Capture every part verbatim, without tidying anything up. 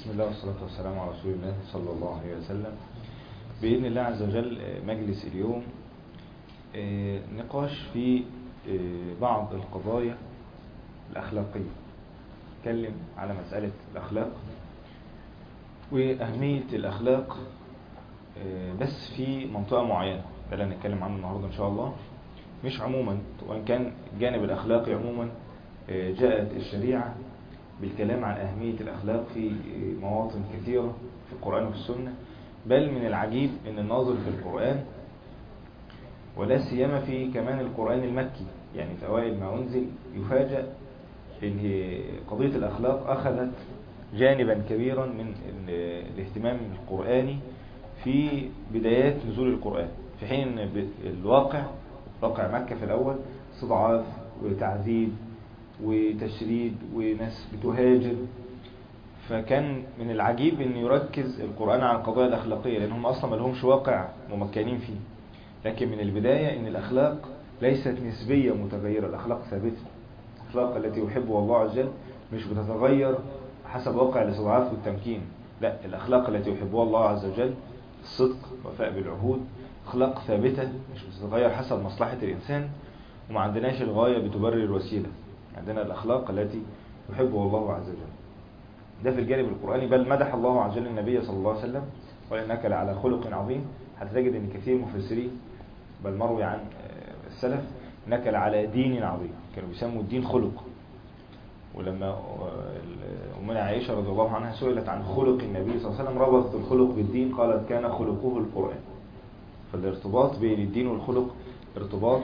بسم الله والصلاة والسلام على رسول الله صلى الله عليه وسلم. بإذن الله عز وجل مجلس اليوم نقاش في بعض القضايا الأخلاقية. نتكلم على مسألة الأخلاق وأهمية الأخلاق بس في منطقة معينة، ده اللي هنتكلم عنه النهاردة إن شاء الله، مش عموما. وإن كان الجانب الأخلاقي عموما جاءت الشريعة بالكلام عن أهمية الأخلاق في مواطن كثيرة في القرآن وفي السنة، بل من العجيب أن الناظر في القرآن ولا سيما في كمان القرآن المكي، يعني في أوائل ما أنزل، يفاجأ أن قضية الأخلاق أخذت جانبا كبيرا من الاهتمام القرآني في بدايات نزول القرآن، في حين أن الواقع واقع مكة في الأول استضعاف وتعذيب وتشريد وناس بتهاجر. فكان من العجيب أن يركز القرآن على القضايا الأخلاقية، لأنهم أصلا ما لهمش واقع ممكنين فيه. لكن من البداية أن الأخلاق ليست نسبية متغيرة، الأخلاق ثابتة. الأخلاق التي يحبها الله عز وجل مش بتتغير حسب واقع الاستضعاف والتمكين، لا، الأخلاق التي يحبها الله عز وجل الصدق، وفاء بالعهود، أخلاق ثابتة مش بتتغير حسب مصلحة الإنسان. وما عندناش الغاية بتبرر الوسيلة، عندنا الأخلاق التي يحبها الله عز وجل. ده في الجانب القرآني، بل مدح الله عز وجل النبي صلى الله عليه وسلم وإنك لعلى خلق عظيم. هتجد أن كثير مفسرين بل مروي عن السلف إنك لعلى دين عظيم، كانوا بيسموا الدين خلق. ولما أمنا عائشة رضي الله عنها سئلت عن خلق النبي صلى الله عليه وسلم ربطت الخلق بالدين، قالت كان خلقه القرآن. فالارتباط بين الدين والخلق ارتباط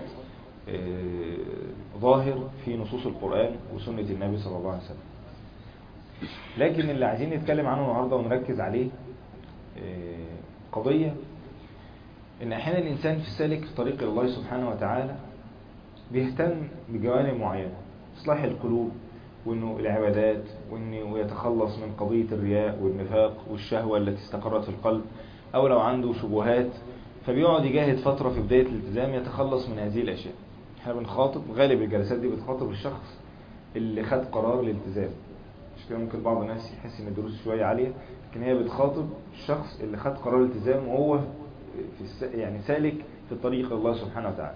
ظاهر في نصوص القرآن وسنة النبي صلى الله عليه وسلم. لكن اللي عايزين نتكلم عنه النهارده ونركز عليه قضية ان احيانا الانسان في السالك في طريق الله سبحانه وتعالى بيهتم بجوانب معينة، اصلاح القلوب وانه العبادات، وانه يتخلص من قضية الرياء والنفاق والشهوة التي استقرت في القلب، او لو عنده شبهات فبيقعد يجاهد فترة في بداية الالتزام يتخلص من هذه الاشياء. احنا بنخاطب غالب الجلسات دي بتخاطب الشخص اللي خد قرار الالتزام، مش كده؟ ممكن بعض الناس يحس ان الدروس شوية عالية، لكن هي بتخاطب الشخص اللي خد قرار الالتزام وهو في الس... يعني سالك في طريق الله سبحانه وتعالى،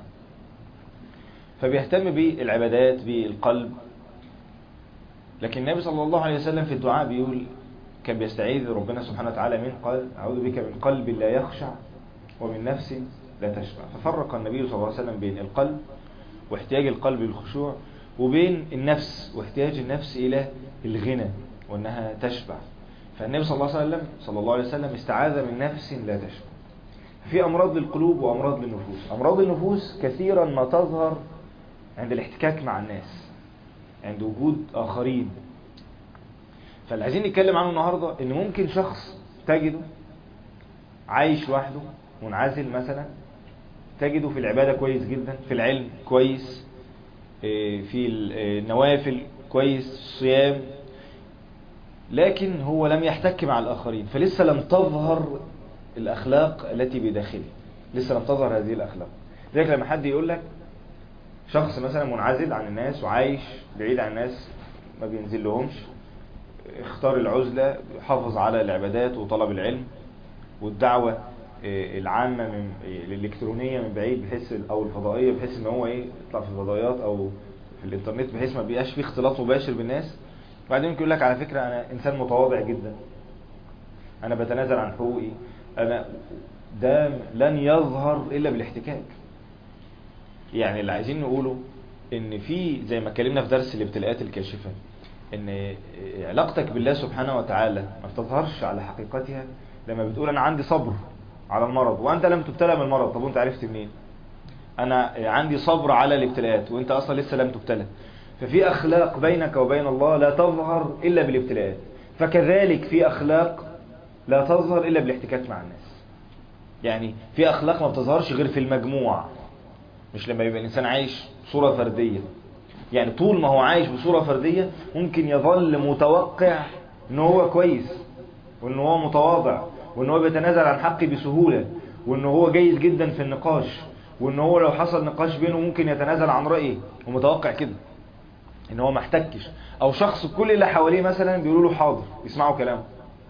فبيهتم بالعبادات بالقلب. لكن النبي صلى الله عليه وسلم في الدعاء بيقول، كان بيستعيذ ربنا سبحانه وتعالى من قال أعوذ بك من قلب لا يخشع ومن نفس لا تشبع. ففرق النبي صلى الله عليه وسلم بين القلب واحتياج القلب للخشوع، وبين النفس واحتياج النفس إلى الغنى وأنها تشبع. فالنبي صلى الله عليه وسلم صلى الله عليه وسلم استعاذ من نفس لا تشبع. في أمراض للقلوب وأمراض للنفوس. أمراض النفوس كثيرا ما تظهر عند الاحتكاك مع الناس، عند وجود آخرين. فاللي عايزين نتكلم عنه النهاردة ان ممكن شخص تجده عايش لوحده منعزل مثلا، تجده في العبادة كويس جدا، في العلم كويس، في النوافل كويس، الصيام، لكن هو لم يحتك مع الآخرين، فلسه لم تظهر الأخلاق التي بداخله، لسه لم تظهر هذه الأخلاق. لذلك لما حد يقول لك شخص مثلا منعزل عن الناس وعايش بعيد عن الناس ما بينزل لهمش، اختار العزلة، حافظ على العبادات وطلب العلم والدعوة العامة من الإلكترونية من بعيد، بحيث أو الفضائية، بحيث ان هو ايه يطلع في الفضائيات او في الانترنت، بحيث ما بيبقاش فيه اختلاط مباشر بالناس. وبعدين يقول لك على فكرة انا انسان متواضع جدا، انا بتنازل عن حقوقي، انا ده لن يظهر الا بالاحتكاك. يعني اللي عايزين نقوله ان في زي ما اتكلمنا في درس الابتلاءات الكاشفة، ان علاقتك بالله سبحانه وتعالى ما بتظهرش على حقيقتها لما بتقول انا عندي صبر على المرض وانت لم تبتلى بالمرض. طب وانت عرفت منين؟ انا عندي صبر على الابتلاءات وانت اصلا لسه لم تبتلى. ففي اخلاق بينك وبين الله لا تظهر الا بالابتلاءات، فكذلك في اخلاق لا تظهر الا بالاحتكاك مع الناس. يعني في اخلاق ما بتظهرش غير في المجموع، مش لما يبقى الانسان عايش بصورة فردية. يعني طول ما هو عايش بصورة فردية ممكن يظل متوقع ان هو كويس، وان هو متواضع، وان هو بيتنازل عن حقه بسهولة، وان هو جيد جدا في النقاش، وان هو لو حصل نقاش بينه ممكن يتنازل عن رأيه، ومتوقع كده ان هو محتكش. او شخص كل اللي حواليه مثلا بيقولوا له حاضر، يسمعوا كلامه،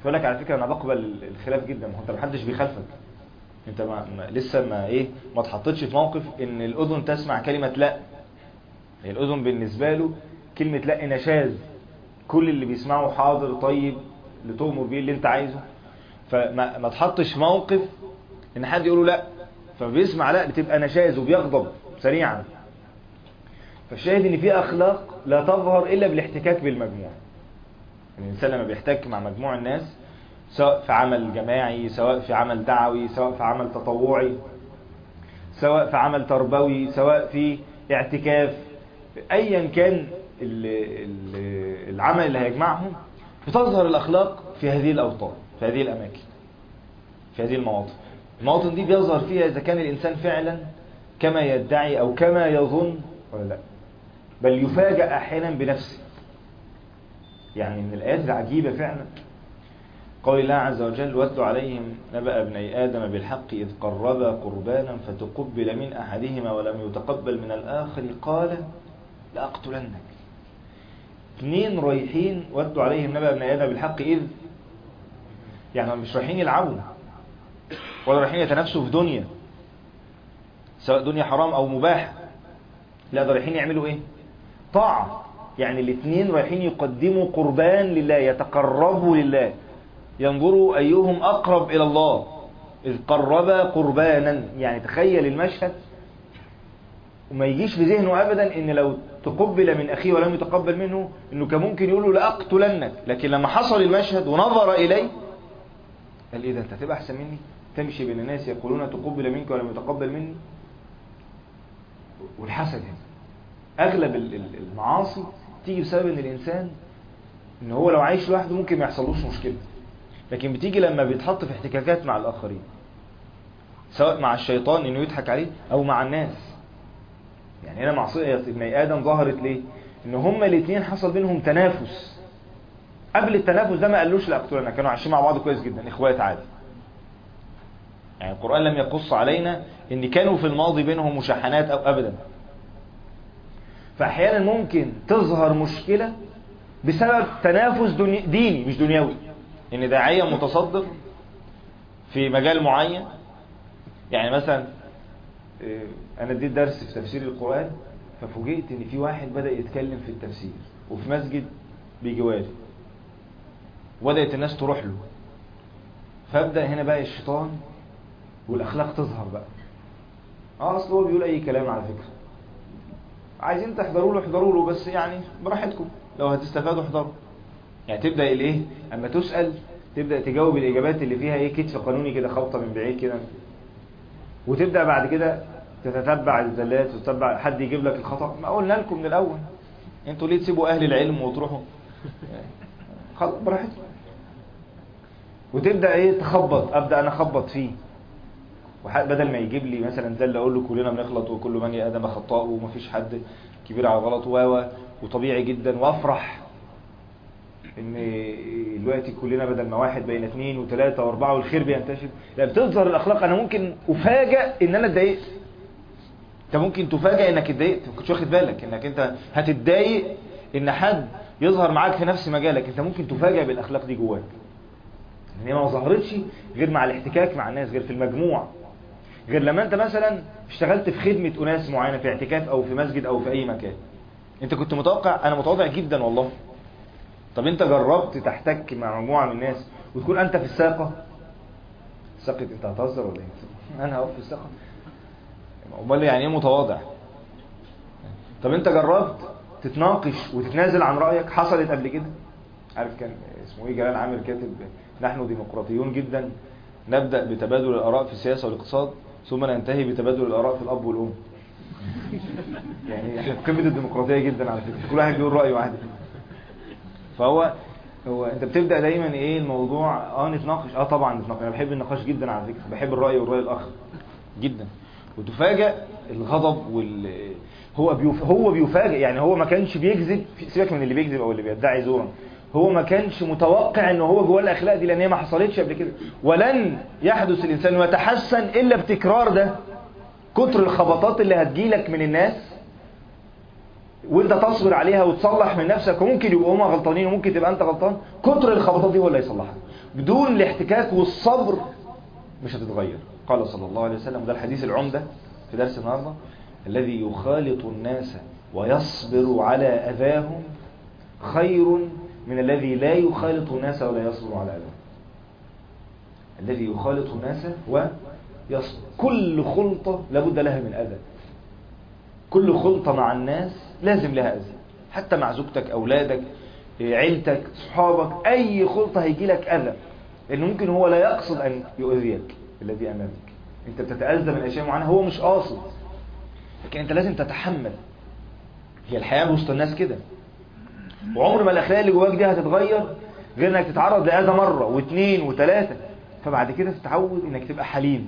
فيقول لك على فكره انا بقبل الخلاف جدا، ما هو انت ما حدش بيخالفك، انت ما ما لسه ما ايه ما اتحطتش في موقف ان الاذن تسمع كلمه لا. هي الاذن بالنسبه له كلمه لا نشاز، كل اللي بيسمعه حاضر طيب اللي تؤمر بيه اللي انت عايزه. فما ما تحطش في موقف ان حد يقوله لا، فبيسمع لا بتبقى نشاز وبيغضب سريعا. فالشاهد ان في اخلاق لا تظهر الا بالاحتكاك بالمجموع. الانسان لما بيحتك مع مجموع الناس، سواء في عمل جماعي، سواء في عمل دعوي، سواء في عمل تطوعي، سواء في عمل تربوي، سواء في اعتكاف، ايا كان العمل اللي هيجمعهم، بتظهر الاخلاق في هذه الاوطان، في هذه الاماكن، في هذه المواطن. المواطن دي بيظهر فيها اذا كان الانسان فعلا كما يدعي او كما يظن ولا لا، بل يفاجأ احيانا بنفسه. يعني من الايات العجيبه فعلا قول الله عز وجل: واتل عليهم نبأ ابني آدم بالحق إذ قربا قربانا فتقبل من أحدهما ولم يتقبل من الآخر قال لأقتلنك. اثنين رايحين واتل عليهم نبأ ابني آدم بالحق إذ، يعني مش رايحين يلعبوا ولا رايحين يتنافسوا في دنيا، سواء دنيا حرام أو مباح، لا ده رايحين يعملوا إيه؟ طاعة. يعني الاثنين رايحين يقدموا قربان لله، يتقربوا لله، ينظروا أيهم أقرب إلى الله. إذ قربا قربانا، يعني تخيل المشهد وما يجيش في ذهنه أبدا إن لو تقبل من أخيه ولم يتقبل منه إنه كان ممكن يقوله لأقتلنك. لكن لما حصل المشهد ونظر إليه قال إيه ده، أنت هتبقى أحسن مني؟ تمشي بين الناس يقولون تقبل منك ولم يتقبل مني. والحسد هنا أغلب المعاصي تيجي بسبب إن الإنسان إن هو لو عايش لوحده ممكن ما يحصلوش مشكلة، لكن بتيجي لما بيتحط في احتكاكات مع الآخرين، سواء مع الشيطان إنه يضحك عليه أو مع الناس. يعني هنا معصية ابني آدم ظهرت ليه؟ إن هما الاثنين حصل بينهم تنافس. قبل التنافس ده ما قالوش لأقتلنا، كانوا عايشين مع بعض كويس جدا، إخوات عادي. يعني القرآن لم يقص علينا إن كانوا في الماضي بينهم مشاحنات أو أبدا. فأحيانا ممكن تظهر مشكلة بسبب تنافس ديني مش دنيوي، إن داعية متصدر في مجال معين. يعني مثلا أنا اديت درس في تفسير القرآن، ففوجئت إن في واحد بدأ يتكلم في التفسير وفي مسجد بجواري، وبدأت الناس تروح له. فابدأ هنا بقى الشيطان والأخلاق تظهر بقى. اه أصل هو بيقول أي كلام على فكرة، عايزين تحضروا له احضروا له، بس يعني براحتكم، لو هتستفادوا احضروا. يعني تبدأ الايه اما تسأل تبدأ تجاوب الإجابات اللي فيها ايه كتف قانوني كده، خبطة من بعيد كده، وتبدأ بعد كده تتتبع الزلات وتتبع حد يجيب لك الخطأ. ما قلنا لكم من الأول انتوا ليه تسيبوا أهل العلم وتروحوا؟ خلاص براحتكم. وتبدأ ايه تخبط، أبدأ أنا أخبط فيه، بدل ما يجيب لي مثلا زل أقول له كلنا بنغلط وكل بني آدم خطاء ومفيش حد كبير على غلط و وطبيعي جدا، وافرح ان دلوقتي كلنا بدل ما واحد بين اثنين وثلاثة واربعة والخير بينتشر. لا بتظهر الاخلاق. انا ممكن افاجئ ان انا اتضايقت، انت ممكن تفاجئ انك اتضايقت، ما كنتش واخد بالك انك انت هتتضايق ان حد يظهر معاك في نفس مجالك. انت ممكن تفاجئ بالاخلاق دي جواك، ان هي ما ظهرتش غير مع الاحتكاك مع الناس، غير في المجموع، غير لما انت مثلا اشتغلت في خدمة اناس معينة في اعتكاف او في مسجد او في اي مكان. انت كنت متوقع، انا متواضع جدا والله، طب انت جربت تحتك مع مجموعة من الناس وتكون انت في الساقة؟ الساقة انت هتهزر ولا ايه؟ انا هقف في الساقة؟ امال يعني ايه متواضع؟ طب انت جربت تتناقش وتتنازل عن رأيك؟ حصلت قبل كده؟ عارف كان اسمه ايه جلال عامر كاتب نحن ديمقراطيون جدا، نبدأ بتبادل الآراء في السياسة والاقتصاد ثم ننتهي بتبادل الآراء في الأب والأم. يعني احنا في قمة الديمقراطية جدا على فكرة، كل واحد بيقول رأيه عادي. فهو هو انت بتبدأ دايما ايه الموضوع، اه نتناقش، اه طبعا نتناقش، انا بحب النقاش جدا على فكرة، بحب الرأي والرأي الآخر جدا. وتفاجأ الغضب وال هو بيف... هو بيفاجئ. يعني هو ما كانش بيكذب، سيبك من اللي بيكذب او اللي بيدعي زورا، هو ما كانش متوقع ان هو جواه الاخلاق دي، لان هي ما حصلتش قبل كده. ولن يحدث الانسان ويتحسن الا بتكرار ده. كتر الخبطات اللي هتجيلك من الناس وانت تصبر عليها وتصلح من نفسك، وممكن يبقوا هما غلطانين وممكن تبقى انت غلطان، كتر الخبطات دي هو اللي يصلحها. بدون الاحتكاك والصبر مش هتتغير. قال صلى الله عليه وسلم، ده الحديث العمدة في درس النهارده: الذي يخالط الناس ويصبر على أذاهم خير من الذي لا يخالط الناس ولا يصبر على أذاهم. الذي يخالط الناس ويصبر، كل خلطة لابد لها من أذى، كل خلطة مع الناس لازم لها أذى، حتى مع زوجتك، أولادك، عيلتك، صحابك، أي خلطة هيجي لك أذى، لأنه ممكن هو لا يقصد أن يؤذيك الذي أمامك. أنت بتتأذى من أشياء معينة هو مش قاصد، لكن أنت لازم تتحمل. هي الحياة وسط الناس كده، وعمر ما الأخلاق اللي جواك دي هتتغير غير أنك تتعرض لأذى مرة واثنين وثلاثة، فبعد كده تتعود أنك تبقى حليم.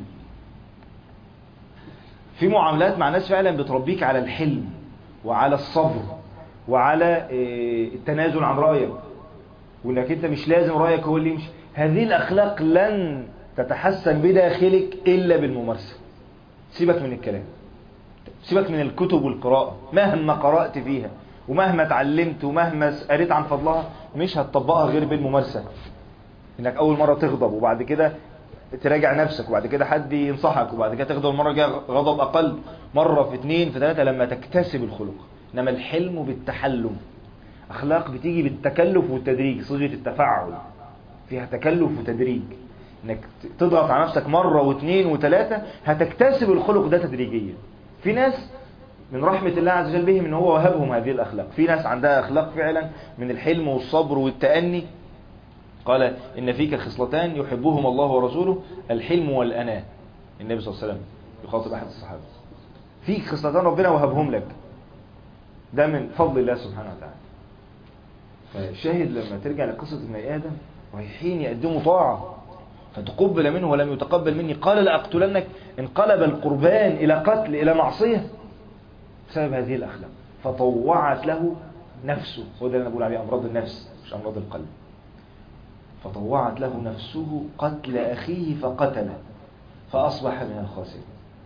في معاملات مع ناس فعلا بتربيك على الحلم وعلى الصبر وعلى التنازل عن رأيك، وانك انت مش لازم رأيك هو اللي يمشي. هذه الأخلاق لن تتحسن بداخلك إلا بالممارسة. سيبك من الكلام، سيبك من الكتب والقراءة، مهما قرأت فيها ومهما اتعلمت ومهما قريت عن فضلها مش هتطبقها غير بالممارسة. انك أول مرة تغضب وبعد كده تراجع نفسك وبعد كده حد ينصحك وبعد كده تغضب المرة الجاية غضب أقل، مرة في اثنين في ثلاثة، لما تكتسب الخلق. إنما الحلم بالتحلم، أخلاق بتيجي بالتكلف والتدريج، صيغة التفاعل فيها تكلف وتدريج، إنك تضغط على نفسك مرة واثنين وثلاثة هتكتسب الخلق ده تدريجيا. في ناس من رحمة الله عز وجل بهم إن هو وهبهم هذه الأخلاق، في ناس عندها أخلاق فعلا من الحلم والصبر والتأني. قال إن فيك خصلتان يحبهم الله ورسوله، الحلم والأناة. النبي صلى الله عليه وسلم يخاطب أحد الصحابة، فيك خصلتان ربنا وهبهم لك، ده من فضل الله سبحانه وتعالى. فالشاهد لما ترجع لقصة ابن آدم رايحين يقدموا طاعة فتقبل منه ولم يتقبل مني، قال لأقتلنك، انقلب القربان إلى قتل إلى معصية بسبب هذه الأخلاق. فطوعت له نفسه، وده اللي أنا بقول عليه أمراض النفس مش أمراض القلب. فطوعت له نفسه قتل أخيه فقتله فأصبح من الخاسرين.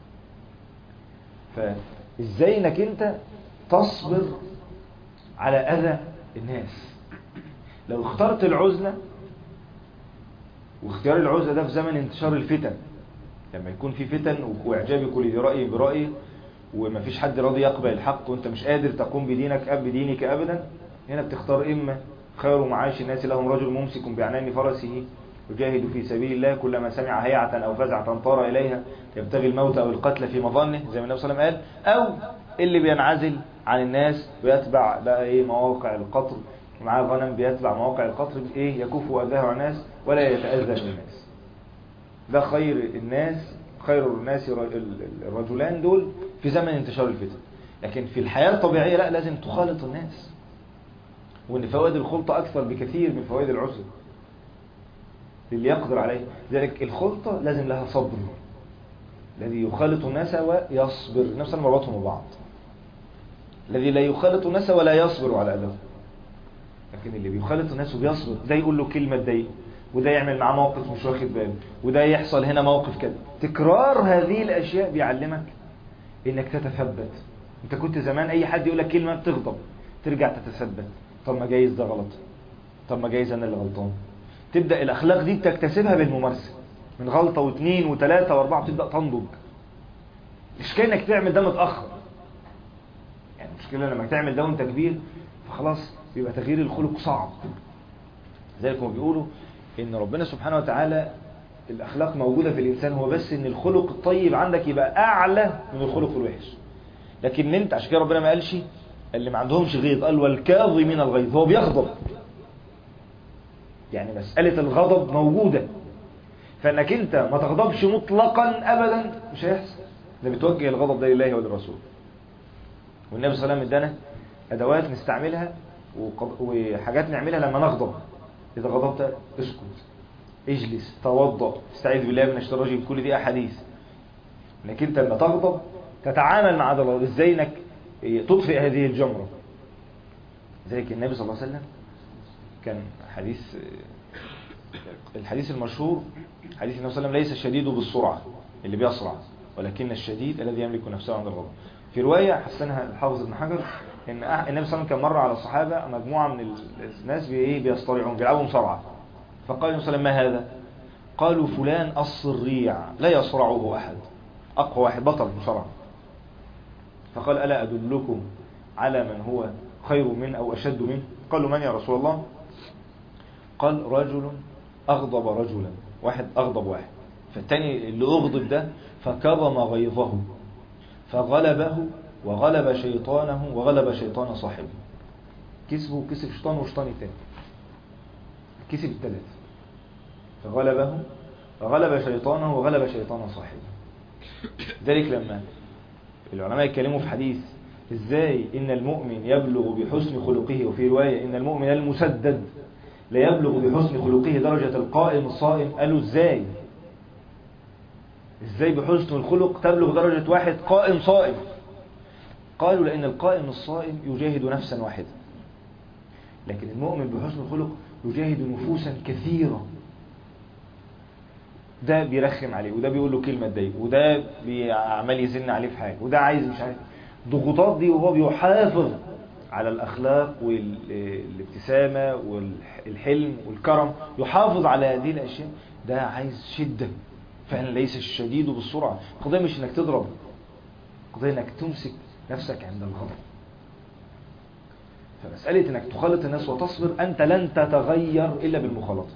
فإزاي إنك أنت تصبر على أذى الناس؟ لو اخترت العزلة، واختيار العزلة ده في زمن انتشار الفتن، لما يكون في فتن واعجاب كل ذي رأي برأيه ومفيش حد راضي يقبل الحق وانت مش قادر تقوم بدينك أب بدينك أبدا، هنا بتختار إما خير معاش الناس لهم رجل ممسك بعنان فرسه يجاهد في سبيل الله، كلما سمع هيعة أو فزعة طار إليها يبتغي الموت أو القتل في مظنه زي ما النبي صلى الله عليه وسلم قال، أو اللي بينعزل عن الناس ويتبع بقى إيه مواقع القطر، معاه غنم بيتبع مواقع القطر إيه يكف أذاه عن الناس ولا يتأذى من الناس. ده خير الناس، خير الناس الرجلان دول في زمن انتشار الفتن. لكن في الحياة الطبيعية لا، لازم تخالط الناس، وان فوائد الخلطة اكثر بكثير من فوائد العزلة اللي يقدر عليه. ذلك الخلطة لازم لها صبر، الذي يخالط الناس ويصبر، نفس مربطهم ببعض. الذي لا يخالط الناس ولا يصبر على أذى، لكن اللي بيخالط الناس وبيصبر، ده يقول له كلمة تضايق، وده يعمل معاه موقف مش واخد باله، وده يحصل هنا موقف كده. تكرار هذه الأشياء بيعلمك انك تتثبت. انت كنت زمان اي حد يقول لك كلمة بتغضب، ترجع تتثبت، طب ما جايز ده غلط، طب ما جايز انا اللي غلطان. تبدأ الاخلاق دي بتكتسبها بالممارسة، من غلطة واثنين وثلاثة واربعة بتبدأ تنضج. مش كأنك تعمل ده متأخر، يعني المشكلة لما تعمل ده وانت كبير فخلاص بيبقى تغيير الخلق صعب. ذلك هم بيقولوا ان ربنا سبحانه وتعالى الاخلاق موجودة في الانسان، هو بس ان الخلق الطيب عندك يبقى اعلى من الخلق الوحش. لكن انت عشان كده ربنا ما قالش اللي ما عندهمش غيظ، قال والكاظمين الغيظ، هو بيغضب، يعني مسألة الغضب موجودة، فانك انت ما تغضبش مطلقا ابدا مش هيحصل. ده بتوجه الغضب ده لله وللرسول، والنبي صلى الله عليه وسلم ادانا ادوات نستعملها وحاجات نعملها لما نغضب. اذا غضبت اسكت، اجلس، توضأ، استعيذ بالله من الشيطان الرجيم، كل دي احاديث. انك انت لما تغضب تتعامل مع الله ازاي، انك تطفئ هذه الجمرة. ذلك النبي صلى الله عليه وسلم كان حديث الحديث المشهور، حديث النبي صلى الله عليه وسلم ليس الشديد بالسرعة اللي بيسرع، ولكن الشديد الذي يملك نفسه عند الغضب. في رواية حسنها الحافظ ابن حجر ان النبي صلى الله عليه وسلم كان مر على الصحابه مجموعه من الناس بايه بيصطرعون بيلعبوا مصارعه، فقال النبي صلى الله عليه وسلم: ما هذا؟ قالوا: فلان الصريع لا يصرعه احد، اقوى واحد بطل مصارعه. فقال: الا ادلكم على من هو خير منه او اشد منه؟ قالوا: من يا رسول الله؟ قال: رجل اغضب رجلا، واحد اغضب واحد، فالتاني اللي اغضب ده فكظم غيظه فغلبه وغلب شيطانه وغلب شيطان صاحبه، كسبه وكسب شيطانه وشيطان التاني، كسب الثلاث، فغلبه وغلب شيطانه وغلب شيطان صاحبه. ذلك لما العلماء يتكلموا في حديث ازاي ان المؤمن يبلغ بحسن خلقه، وفي رواية ان المؤمن المسدد لا يبلغ بحسن خلقه درجة القائم الصائم، قالوا ازاي ازاي بحسن الخلق تبلغ درجة واحد قائم صائم؟ قالوا: لأن القائم الصائم يجاهد نفسا واحدة، لكن المؤمن بحسن الخلق يجاهد نفوسا كثيرة، ده بيرخم عليه، وده بيقول له كلمة تضايقه، وده بيعمل يزن عليه في حاجة، وده عايز مش عارف ضغوطات دي، وهو بيحافظ على الأخلاق والابتسامة والحلم والكرم، يحافظ على هذه الأشياء، ده عايز شدة فعلا. ليس الشديد بالسرعة، القضية مش انك تضرب، القضية انك تمسك نفسك عند الغضب. فمسألة انك تخالط الناس وتصبر، انت لن تتغير الا بالمخالطة.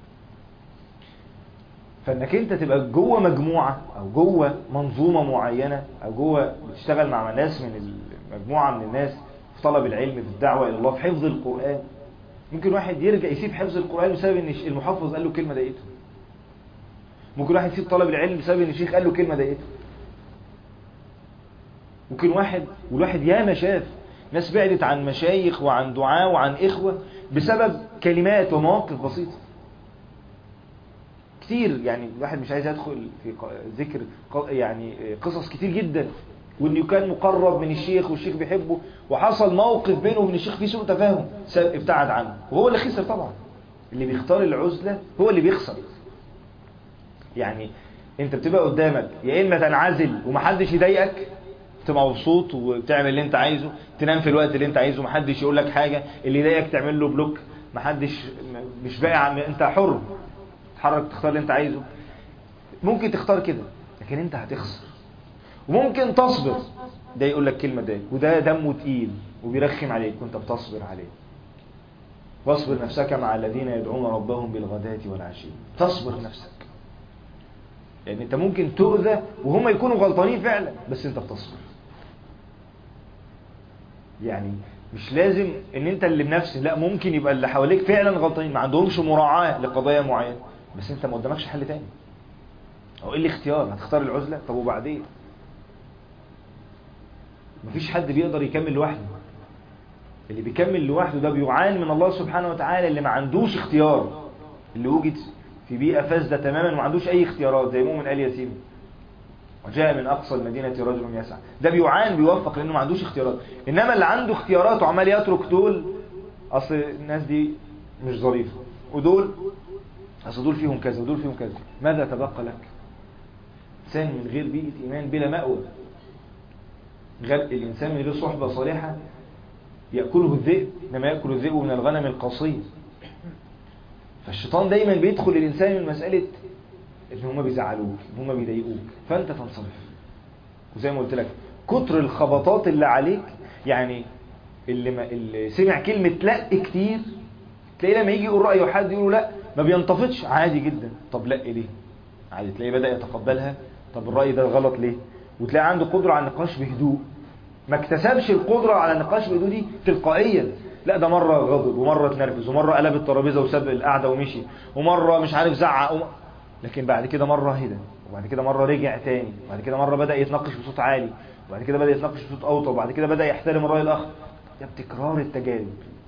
فانك انت تبقى جوه مجموعة او جوه منظومة معينة او جوه بتشتغل مع ناس من مجموعة من الناس في طلب العلم، في الدعوة الى الله، في حفظ القرآن. ممكن واحد يرجع يسيب حفظ القرآن بسبب ان المحفظ قال له كلمة ضايقته. ممكن واحد يسيب طلب العلم بسبب ان الشيخ قال له كلمة ضايقته. ممكن واحد، والواحد ياما شاف ناس بعدت عن مشايخ وعن دعاء وعن إخوة بسبب كلمات ومواقف بسيطة كتير. يعني الواحد مش عايز يدخل في ذكر يعني قصص كتير جدا، وانه كان مقرب من الشيخ والشيخ بيحبه، وحصل موقف بينه وبين الشيخ فيه سوء تفاهم ابتعد عنه، وهو اللي خسر طبعا. اللي بيختار العزلة هو اللي بيخسر. يعني انت بتبقى قدامك يا اما تنعزل ومحدش يضايقك، تبقى مبسوط وتعمل اللي انت عايزه، تنام في الوقت اللي انت عايزه، محدش يقول لك حاجة، اللي يضايقك تعمل له بلوك، محدش مش باقي عن، انت حر تتحرك تختار اللي انت عايزه. ممكن تختار كده، لكن انت هتخسر. وممكن تصبر، ده يقول لك كلمة ده وده دمه تقيل وبيرخم عليك وانت بتصبر عليه. واصبر نفسك مع الذين يدعون ربهم بالغداة والعشي، تصبر نفسك، لان يعني انت ممكن تؤذى وهم يكونوا غلطانين فعلا، بس انت بتصبر. يعني مش لازم ان انت اللي بنفسك، لا، ممكن يبقى اللي حواليك فعلا غلطانين، ما عندهمش مراعاة لقضايا معينة، بس انت ما قدامكش حل تاني. او ايه الاختيار؟ هتختار العزلة؟ طب وبعدين؟ مفيش حد بيقدر يكمل لوحده. اللي بيكمل لوحده ده بيعان من الله سبحانه وتعالى، اللي ما عندوش اختيار، اللي وجد في بيئة فاسدة تماما وما عندوش اي اختيارات، زي مؤمن آل ياسين وجاء من اقصى المدينة رجل يسعى، ده بيعان بيوفق لانه ما عندوش اختيارات. انما اللي عنده اختيارات وعمال يترك دول، اصل الناس دي مش ظريفة، ودول اصل دول فيهم كذا ودول فيهم كذا، ماذا تبقى لك؟ انسان من غير بيئة ايمان بلا مأوى. غير الانسان من غير صحبة صالحة يأكله الذئب، انما يأكل الذئب من الغنم القصير. فالشيطان دايما بيدخل الانسان من مسألة ان هم بيزعلوك، ان هم بيضايقوك، فانت تنصرف. وزي ما قلت لك، كتر الخبطات اللي عليك، يعني اللي, ما اللي سمع كلمة لا كتير، تلاقيه لما يجي يقول رأيه حد يقول لا ما بينتفضش، عادي جدا. طب لا ليه؟ عادي. تلاقيه بدأ يتقبلها. طب الرأي ده غلط ليه؟ وتلاقي عنده قدرة على النقاش بهدوء. ما اكتسبش القدرة على النقاش بهدوء دي تلقائيا، لا، ده مرة غضب ومرة اتنرفز ومرة قلب الترابيزة وساب القعدة ومشي ومرة مش عارف زعق وم... لكن بعد كده مرة هدى، وبعد كده مرة رجع تاني، وبعد كده مرة بدأ يتناقش بصوت عالي، وبعد كده بدأ يتناقش بصوت أوطى، وبعد كده بدأ يحترم الرأي الآخر. ده بتكرار التجارب.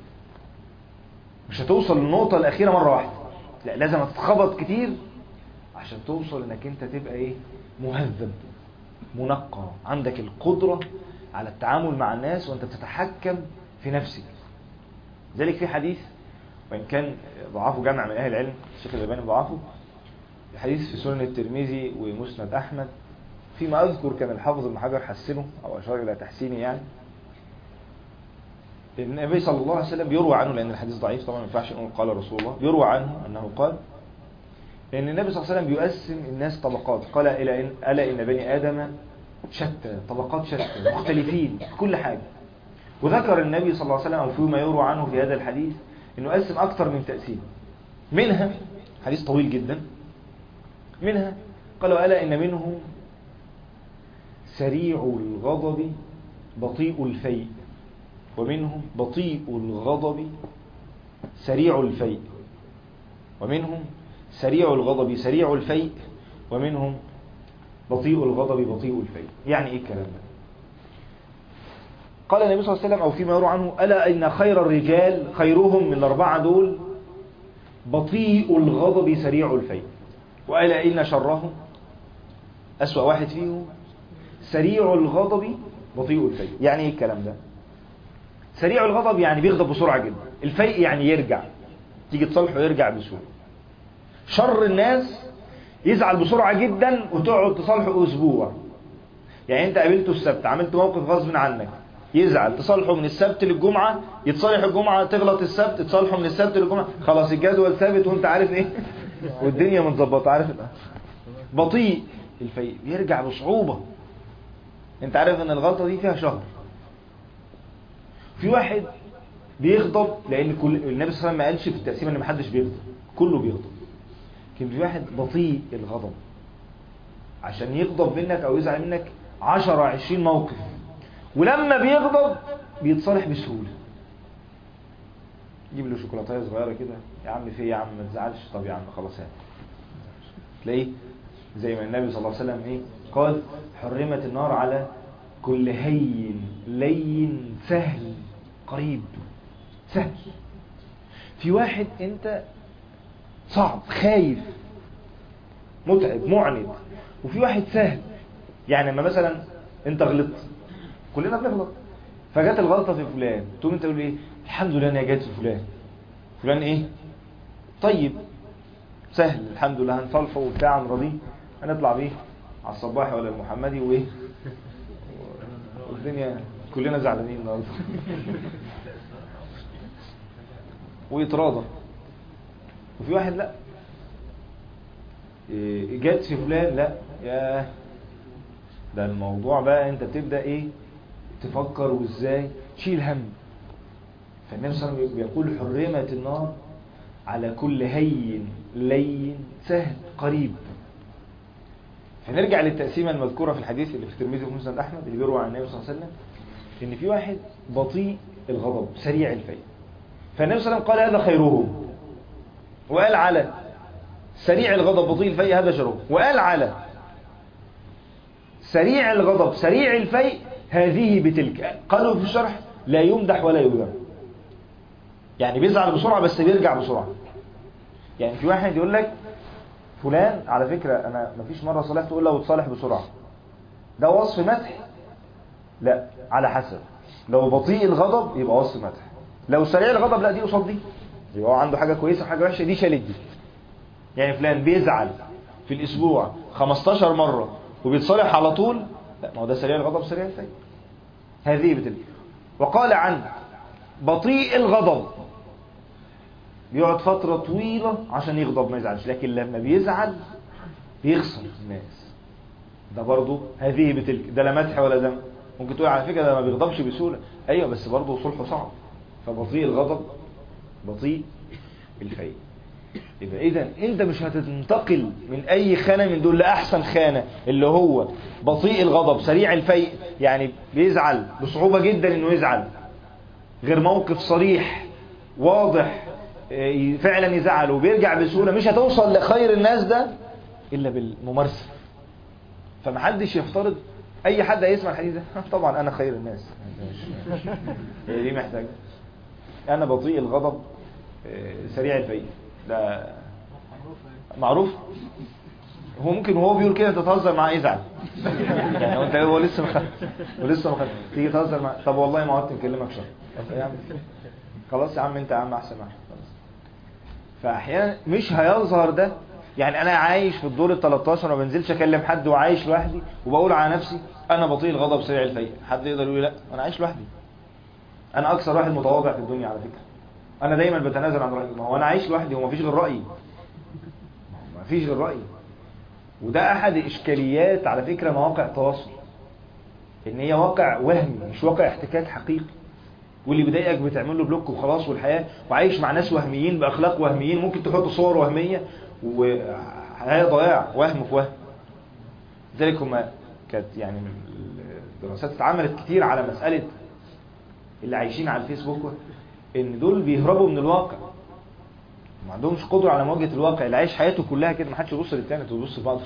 مش هتوصل للنقطة الأخيرة مرة واحدة، لا، لازم هتتخبط كتير عشان توصل انك انت تبقى ايه؟ مهذب، منقى، عندك القدرة على التعامل مع الناس وانت بتتحكم في نفسك. ذلك في حديث، وإن كان ضعفه جمع من أهل العلم، الشيخ الألباني ضعفه، الحديث في سنن الترمذي ومسند أحمد، فيما أذكر كان الحافظ ابن حجر حسنه أو أشار إلى تحسينه. يعني النبي صلى الله عليه وسلم بيروى عنه، لأن الحديث ضعيف طبعا ما ينفعش نقول قال رسول الله، بيروى عنه أنه قال إن النبي صلى الله عليه وسلم بيقسم الناس طبقات، قال إلى إن ألا إن بني آدم شتى، طبقات شتى مختلفين في كل حاجة. وذكر النبي صلى الله عليه وسلم أو فيما يروى عنه في هذا الحديث إنه قسم أكثر من تقسيم، منها حديث طويل جدا، منها قالوا ألا إن منهم سريع الغضب بطيء الفيء، ومنهم بطيء الغضب سريع الفيء، ومنهم سريع الغضب سريع الفيء، ومنهم بطيء الغضب بطيء الفيء. يعني ايه الكلام ده؟ قال النبي صلى الله عليه وسلم او فيما يروى عنه ألا إن خير الرجال خيرهم من الأربعة دول بطيء الغضب سريع الفيء، وألا إن شرهم أسوأ واحد فيهم سريع الغضب بطيء الفيء. يعني ايه الكلام ده؟ سريع الغضب يعني بيغضب بسرعة جدا، الفيء يعني يرجع، تيجي تصالحه يرجع بسهولة. شر الناس يزعل بسرعة جدا وتقعد تصالحه أسبوع. يعني انت قابلته السبت عملت موقف غصب عنك، يزعل تصالحه من السبت للجمعة، يتصالح الجمعة تغلط السبت، تصالحه من السبت للجمعة، خلاص الجدول ثابت وانت عارف ايه والدنيا متظبطه، عارف الأه. بطيء الفيء يرجع بصعوبة، انت عارف ان الغلطة دي فيها شهر. في واحد بيغضب لان كل النبي صلى الله عليه وسلم ما قالش في التقسيم ان محدش بيغضب، كله بيغضب، لكن في واحد بطيء الغضب عشان يغضب منك او يزعل منك عشرة عشرين موقف، ولما بيغضب بيتصالح بسهولة. جيب له شوكولاتايه صغيره كده، يا عم في يا عم ما تزعلش، طب يا عم خلاص هات، تلاقيه زي ما النبي صلى الله عليه وسلم ايه قال حرمت النار على كل هين لين سهل قريب. سهل. في واحد انت صعب خايف متعب معند، وفي واحد سهل. يعني لما مثلا انت غلطت، كلنا بنغلط، فجت الغلطه في فلان، تقوم انت تقول ايه الحمد لله انا جت في فلان، فلان ايه طيب سهل الحمد لله هنصالحه وبتاع نراضيه، هنطلع بيه على الصباحي ولا المحمدي وايه والدنيا كلنا زعلانين النهارده ويتراضى. وفي واحد لا جت في فلان، لا يا ده الموضوع بقى انت بتبدأ ايه تفكر وازاي تشيل هم. فالنبي صلى الله عليه وسلم بيقول حرمت النار على كل هين لين سهل قريب. فنرجع للتقسيمة المذكورة في الحديث اللي في الترمذي وفي مسند أحمد اللي بيروى عن النبي صلى الله عليه وسلم إن في واحد بطيء الغضب سريع الفيء، فالنبي صلى الله عليه وسلم قال هذا خيرهم، وقال على سريع الغضب بطيء الفيء هذا شرهم، وقال على سريع الغضب سريع الفيء هذه بتلك. قالوا في الشرح لا يمدح ولا يذم، يعني بيزعل بسرعة بس بيرجع بسرعة. يعني في واحد يقول لك فلان على فكرة أنا مفيش مرة صالحت تقول له وتصالح بسرعة، ده وصف مدح؟ لا، على حسب. لو بطيء الغضب يبقى وصف مدح، لو سريع الغضب لا دي قصاد دي، يبقى هو عنده حاجة كويسة وحاجة وحشة، دي شالت دي. يعني فلان بيزعل في الأسبوع خمستاشر مرة وبيتصالح على طول، لا ما هو ده سريع الغضب سريع الفيء، هذه بتلك. وقال عن بطيء الغضب بيقعد فترة طويلة عشان يغضب ما يزعلش، لكن لما بيزعل بيخسر الناس، ده برضو هذه بتلك. ده لا مدح ولا ذم. ممكن تقول على فكرة ده ما بيغضبش بسهولة، ايوه بس برضو صلحه صعب. فبطيء الغضب بطيء الفيء. يبقى اذا انت مش هتنتقل من اي خانة من دول لاحسن خانة اللي هو بطيء الغضب سريع الفيء، يعني بيزعل بصعوبة جدا انه يزعل، غير موقف صريح واضح فعلا يزعل وبيرجع بسهولة. مش هتوصل لخير الناس ده الا بالممارسة. فمحدش يفترض اي حد هيسمع الحديث ده طبعا انا خير الناس، دي محتاج انا بطيء الغضب سريع الفيء، ده معروف. هو ممكن وهو بيقول كده تتهزر معاه يزعل، يعني انت هو لسه مخ... ولسه مخ... تيجي تهزر معاه، طب والله ما عدت نكلمك شهر، طب يا عم خلاص يا عم انت يا عم احسن معاك. فاحيانا مش هيظهر ده. يعني انا عايش في الدور التلتاشر وما بنزلش اكلم حد وعايش لوحدي وبقول على نفسي انا بطيء الغضب سريع الفيء، حد يقدر يقول لا انا عايش لوحدي؟ انا اكثر واحد متواضع في الدنيا على فكره، انا دايما بتنازل عن رايي. ما هو انا عايش لوحدي وما فيش غير رايي، ما فيش غير رايي. وده احد اشكاليات على فكره مواقع التواصل، ان هي واقع وهمي مش واقع احتكاك حقيقي. واللي بيضايقك بتعمل له بلوك وخلاص والحياه، وعايش مع ناس وهميين باخلاق وهميين، ممكن تحط صور وهميه وحياه ضياع، وهم في وهم. لذلك هما كانت يعني الدراسات اتعملت كتير على مساله اللي عايشين على الفيسبوك، ان دول بيهربوا من الواقع، ما عندهمش قدره على مواجهه الواقع. اللي عايش حياته كلها كده، ما حدش يبص للتاني، تبص لبعض.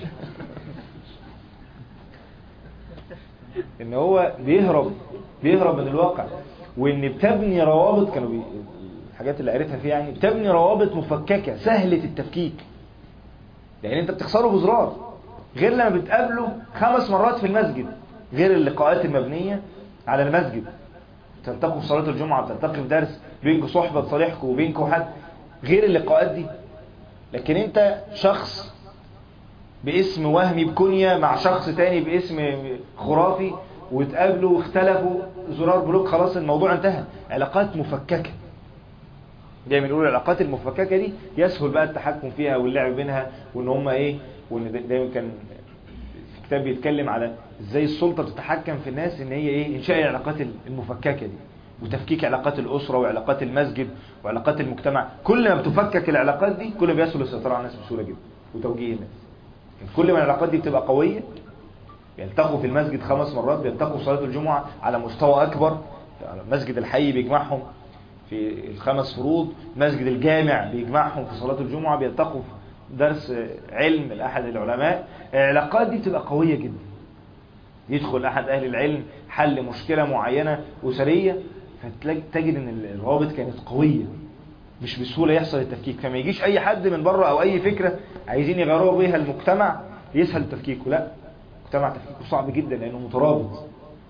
ان هو بيهرب بيهرب من الواقع. وان بتبني روابط، كانوا بي... الحاجات اللي قريتها فيها يعني بتبني روابط مفككه سهله التفكيك، لان انت بتخسره بزرار. غير لما بتقابله خمس مرات في المسجد، غير اللقاءات المبنيه على المسجد، تلتقوا في صلاه الجمعه، بتلتقي في درس، بينكم صحبه تصالحكم وبينكم حد، غير اللقاءات دي. لكن انت شخص باسم وهمي بكنية مع شخص تاني باسم خرافي، وتقابلوا واختلفوا، زرار بلوك، خلاص الموضوع انتهى. علاقات مفككة، دايما يقولوا العلاقات المفككة دي يسهل بقى التحكم فيها واللعب بينها، وان هم ايه، وان دايما كان في كتاب بيتكلم على ازاي السلطة تتحكم في الناس، ان هي ايه، انشاء العلاقات المفككة دي، وتفكيك علاقات الأسرة وعلاقات المسجد وعلاقات المجتمع. كل ما بتفكك العلاقات دي كل ما بيسهل السيطرة على الناس بسهولة جدا وتوجيه الناس. كل ما العلاقات دي بتبقى قوية، بيلتقوا في المسجد خمس مرات، بيلتقوا في صلاة الجمعة على مستوى أكبر، مسجد الحي بيجمعهم في الخمس فروض، مسجد الجامع بيجمعهم في صلاة الجمعة، بيلتقوا في درس علم لأحد العلماء. العلاقات دي بتبقى قوية جدا. يدخل أحد أهل العلم حل مشكلة معينة أسرية، فتجد أن الروابط كانت قوية، مش بسهولة يحصل التفكيك. فما يجيش أي حد من بره أو أي فكرة عايزين يغيروا بيها المجتمع يسهل تفكيكه، لا، مجتمع تفكيكه صعب جدا لأنه مترابط.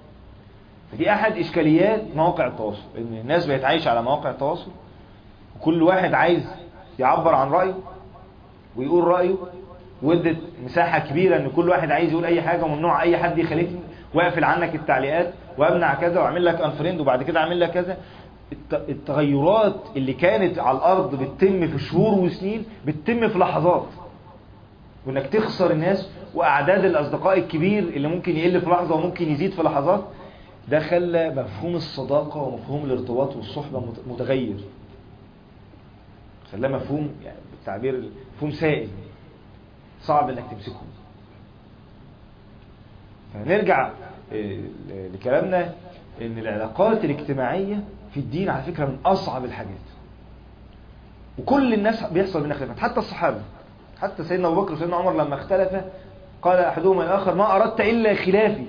فدي أحد إشكاليات مواقع التواصل، إن الناس بقت عايشة على مواقع التواصل، وكل واحد عايز يعبر عن رأيه ويقول رأيه، وادت مساحة كبيرة إن كل واحد عايز يقول أي حاجة، وممنوع أي حد يخالفني، واقفل عنك التعليقات، وأمنع كذا، وأعمل لك أنفريند، وبعد كده أعمل لك كذا. التغيرات اللي كانت على الأرض بتتم في شهور وسنين بتتم في لحظات، وإنك تخسر الناس، وأعداد الأصدقاء الكبير اللي ممكن يقل في لحظة وممكن يزيد في لحظات. ده خلى مفهوم الصداقة ومفهوم الارتباط والصحبة متغير، خلاه مفهوم يعني بالتعبير مفهوم سائل صعب انك تمسكه. فنرجع لكلامنا ان العلاقات الاجتماعية في الدين على فكرة من اصعب الحاجات، وكل الناس بيحصل منها خلافات، حتى الصحابة، حتى سيدنا ابو بكر وسيدنا عمر لما اختلفا قال احدهما الاخر ما اردت الا خلافي.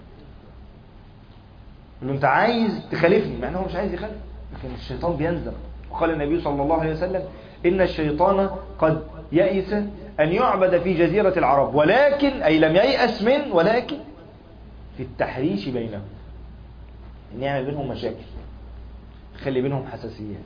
له انت عايز تخالفني، مع انه مش عايز يخالف، لكن الشيطان بينزغ. وقال النبي صلى الله عليه وسلم ان الشيطان قد يئس ان يعبد في جزيرة العرب، ولكن اي لم ييأس من، ولكن في التحريش بينهم، ان يعمل بينهم مشاكل، خلي بينهم حساسيات.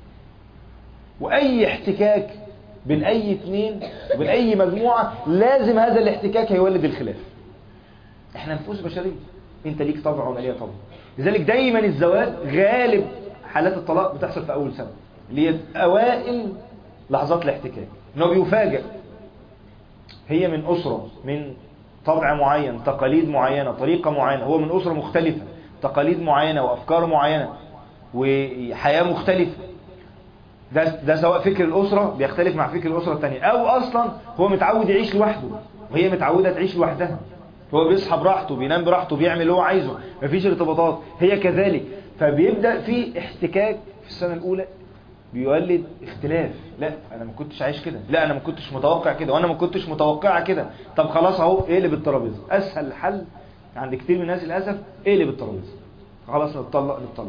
واي احتكاك بين اي اثنين وبين اي مجموعة لازم هذا الاحتكاك هيولد الخلاف. احنا نفوس بشرية، انت ليك طبع وانا ليا طبع. لذلك دايما الزواج غالب حالات الطلاق بتحصل في اول سنة، اللي هي اوائل لحظات الاحتكاك، انه بيفاجئ هي من اسرة، من طبع معين، تقاليد معينة، طريقة معينة، هو من اسرة مختلفة، تقاليد معينة وافكار معينة وحياة مختلفة. ده, ده سواء فكر الاسرة بيختلف مع فكر الاسرة الثانية، او اصلا هو متعود يعيش لوحده وهي متعودة تعيش لوحدها. هو بيصحى براحته، بينام براحته، بيعمل اللي هو عايزه، مفيش ارتباطات، هي كذلك. فبيبدأ في احتكاك في السنة الأولى بيولد اختلاف. لا أنا ما كنتش عايش كده، لا أنا ما كنتش متوقع كده، وأنا ما كنتش متوقعة كده. طب خلاص أهو اقلب الترابيزة. أسهل حل عند كتير من الناس للأسف اقلب الترابيزة، خلاص نتطلق نتطلق.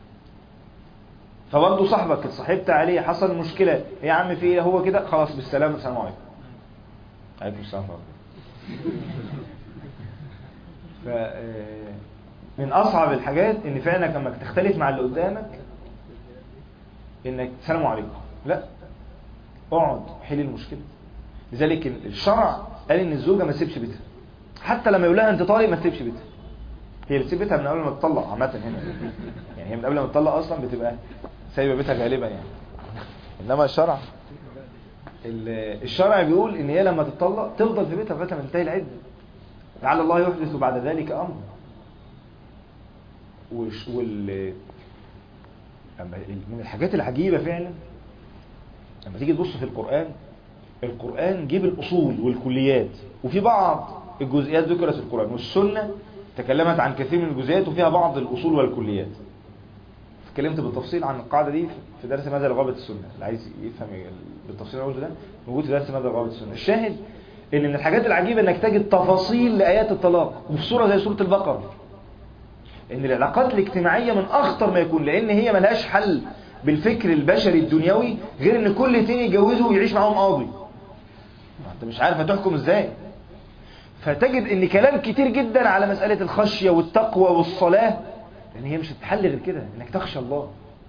فبرضه صاحبك اتصاحبت عليه، حصل مشكلة، يا عم في ايه، هو كده خلاص بالسلامة، السلام عليكم. عليكم السلام عليكم. ف من أصعب الحاجات إن فعلا لما تختلف مع اللي قدامك إنك السلام عليكم، لا، اقعد حل المشكلة. لذلك الشرع قال إن الزوجة ما تسيبش بيتها، حتى لما يقول لها أنت طالق ما تسيبش بيتها، هي بتسيب بيتها من قبل ما تطلق عامه هنا، يعني هي من قبل ما تطلق اصلا بتبقى سايبه بيتها غالبا يعني. انما الشرع الشرع بيقول ان هي لما تطلق تفضل في بيتها لغايه ما تنتهي العده، لعل الله يحدث بعد ذلك امر. وش وال من الحاجات العجيبه فعلا لما تيجي تبص في القران، القران جيب الاصول والكليات، وفي بعض الجزئيات ذكرت في القران، والسنه تكلمت عن كثير من الجزئيات وفيها بعض الاصول والكليات. اتكلمت بالتفصيل عن القاعده دي في درس ماذا لغابه السنه، اللي عايز يفهم بالتفصيل اقول ده موجود في درس ماذا لغابه السنه. الشاهد ان من الحاجات العجيبه انك تجد تفاصيل لايات الطلاق وفي سوره زي سوره البقره، ان العلاقات الاجتماعيه من اخطر ما يكون، لان هي ملهاش حل بالفكر البشري الدنيوي غير ان كل اتنين يتجوزوا ويعيش معاهم قاضي. انت مش عارف هتحكم ازاي. فتجد ان كلام كتير جدا على مساله الخشيه والتقوى والصلاه، لان هي مش هتتحل غير كده، انك تخشى الله.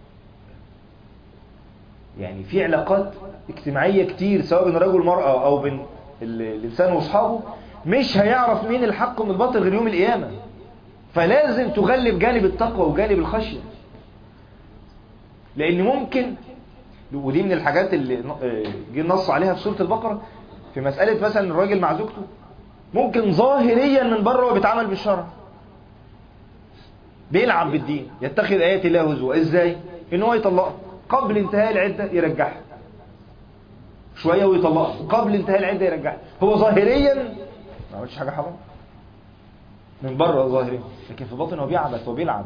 يعني في علاقات اجتماعيه كتير سواء بين رجل ومراه او بين الانسان واصحابه، مش هيعرف مين الحق من الباطل غير يوم القيامه. فلازم تغلب جانب التقوى وجانب الخشيه، لان ممكن، ودي من الحاجات اللي جه النص عليها في سوره البقره في مساله مثلا الراجل مع زوجته، ممكن ظاهريا من بره هو بيتعامل بالشرع، بيلعب بالدين، يتخذ ايات الله هزوا. ازاي؟ ان هو يطلقها قبل انتهاء العده يرجعها شويه ويطلقها قبل انتهاء العده يرجعها. هو ظاهريا ما عملش حاجه حرام من بره ظاهريا، لكن في باطن هو بيعبث وبيلعب.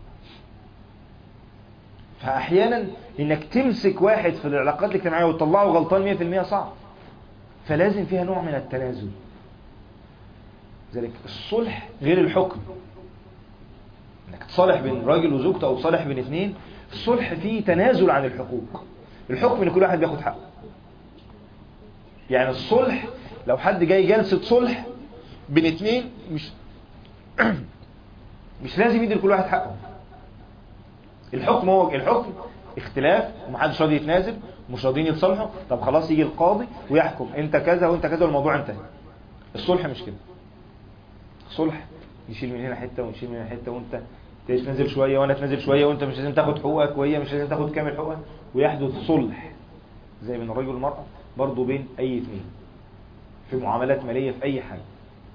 فاحيانا انك تمسك واحد في العلاقات الاجتماعيه وتطلعه غلطان مية في المية صعب، فلازم فيها نوع من التنازل. لذلك الصلح غير الحكم، انك تصالح بين راجل وزوجته او تصالح بين اثنين، الصلح فيه تنازل عن الحقوق. الحكم ان كل واحد بياخد حقه. يعني الصلح لو حد جاي جلسة صلح بين اثنين، مش مش لازم يدي لكل واحد حقه. الحكم هو الحكم اختلاف ومحدش راضي يتنازل ومش راضيين يتصالحوا، طب خلاص يجي القاضي ويحكم انت كذا وانت كذا والموضوع انتهى. الصلح مش كده. الصلح يشيل من هنا حته ونشيل من هنا حته، وانت تنزل شويه وانا اتنزل شويه، وانت مش لازم تاخد حقوقك وهي مش لازم تاخد كامل حقوقها، ويحدث صلح زي بين الرجل والمراه، برضه بين اي اثنين في معاملات ماليه في اي حاجه.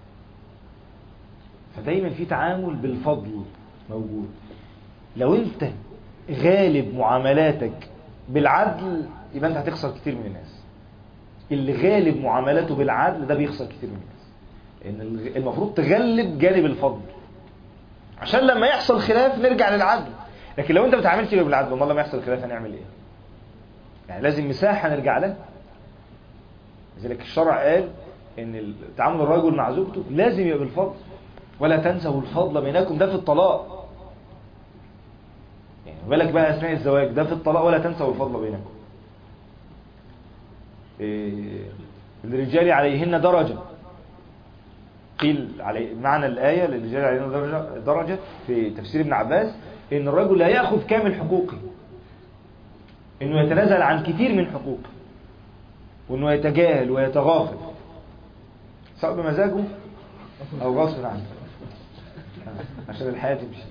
فدايما في تعامل بالفضل موجود. لو انت غالب معاملاتك بالعدل يبقى انت هتخسر كتير من الناس. اللي غالب معاملاته بالعدل ده بيخسر كتير من الناس، لان المفروض تغلب جانب الفضل عشان لما يحصل خلاف نرجع للعدل. لكن لو انت ما بتعاملش بالعدل والله لما يحصل خلاف هنعمل ايه؟ يعني لازم مساحه نرجع لها. لذلك الشرع قال ان تعامل الرجل مع زوجته لازم يبقى بالفضل، ولا تنسوا الفضل بينكم، ده في الطلاق. يعني بالك بقى اثناء الزواج، ده في الطلاق، ولا تنسوا الفضل بينكم. إيه الرجال عليهن درجه، قيل على معنى الآية للرجال عليهن درجة, درجة في تفسير ابن عباس إن الرجل لا يأخذ كامل حقوقه، إنه يتنازل عن كثير من حقوقه، وإنه يتجاهل ويتغافل سواء بمزاجه أو غصب عنه عشان الحياة تمشي.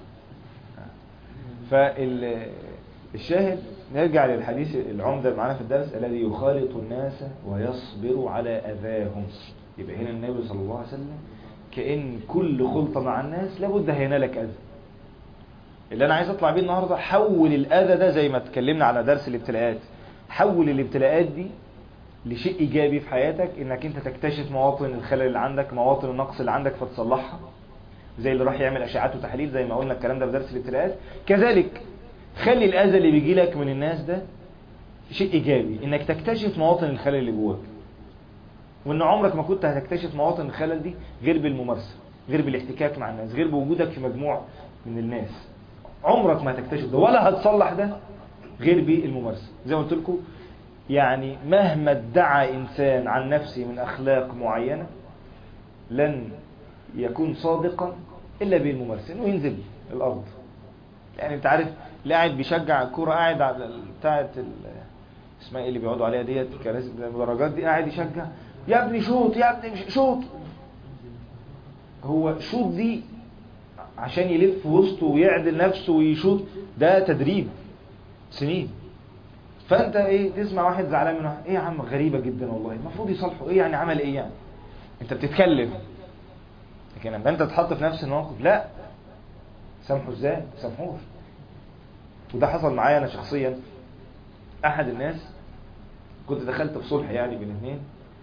فالشاهد نرجع للحديث العمدة معنا في الدرس، الذي يخالط الناس ويصبر على أذاهم. يبقى هنا النبي صلى الله عليه وسلم كأن كل خلطة مع الناس لابد هينالك أذى. اللي أنا عايز أطلع بيه النهاردة، حول الأذى ده زي ما اتكلمنا على درس الابتلاءات، حول الابتلاءات دي لشيء إيجابي في حياتك، إنك أنت تكتشف مواطن الخلل اللي عندك، مواطن النقص اللي عندك فتصلحها، زي اللي راح يعمل أشعات وتحاليل زي ما قلنا الكلام ده في درس الابتلاءات. كذلك خلي الأذى اللي بيجي لك من الناس ده شيء إيجابي، إنك تكتشف مواطن الخلل اللي جواك، وإن عمرك ما كنت هتكتشف مواطن الخلل دي غير بالممارسة، غير بالاحتكاك مع الناس، غير بوجودك في مجموعة من الناس. عمرك ما هتكتشف ده ولا هتصلح ده غير بالممارسة. زي ما قلت لكم، يعني مهما ادعى إنسان عن نفسه من أخلاق معينة لن يكون صادقا إلا بالممارسة، إنه ينزل الأرض. يعني أنت عارف اللي قاعد بيشجع الكرة، قاعد على بتاعة اسمها إيه اللي بيقعدوا عليها ديت، كراسي المدرجات دي، قاعد يشجع يا ابني شوط يا ابني شوط. هو شوط دي عشان يلف وسطه ويعدل نفسه ويشوط، ده تدريب سنين. فانت ايه تسمع واحد زعلان منه، ايه يا عم غريبة جدا والله، المفروض يصالحه، ايه يعني عمل ايه يعني، انت بتتكلم. لكن لما انت تحط في نفس الموقف، لا سامحه ازاي، سامحوش. وده حصل معايا انا شخصيا. احد الناس كنت دخلت في صلح يعني بين اثنين،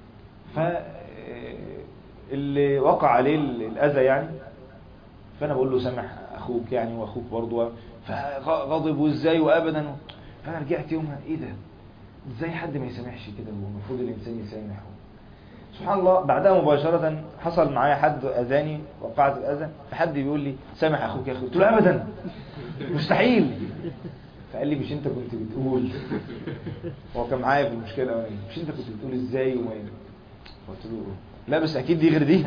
فاللي وقع عليه الاذى يعني، فانا بقول له سامح اخوك يعني، واخوك برضه، فغضب وازاي وابدا. فانا رجعت يومها، ايه ده، ازاي حد ما يسامحش كده، والمفروض الانسان يسامح. سبحان الله، بعدها مباشرة حصل معايا حد اذاني، وقعت الاذى، فحد بيقول لي سامح اخوك يا اخي، قلت له ابدا مستحيل. فقال لي مش انت كنت بتقول، هو كان معايا في المشكله، مش انت كنت بتقول ازاي وما، قلت له لا بس اكيد دي غير دي،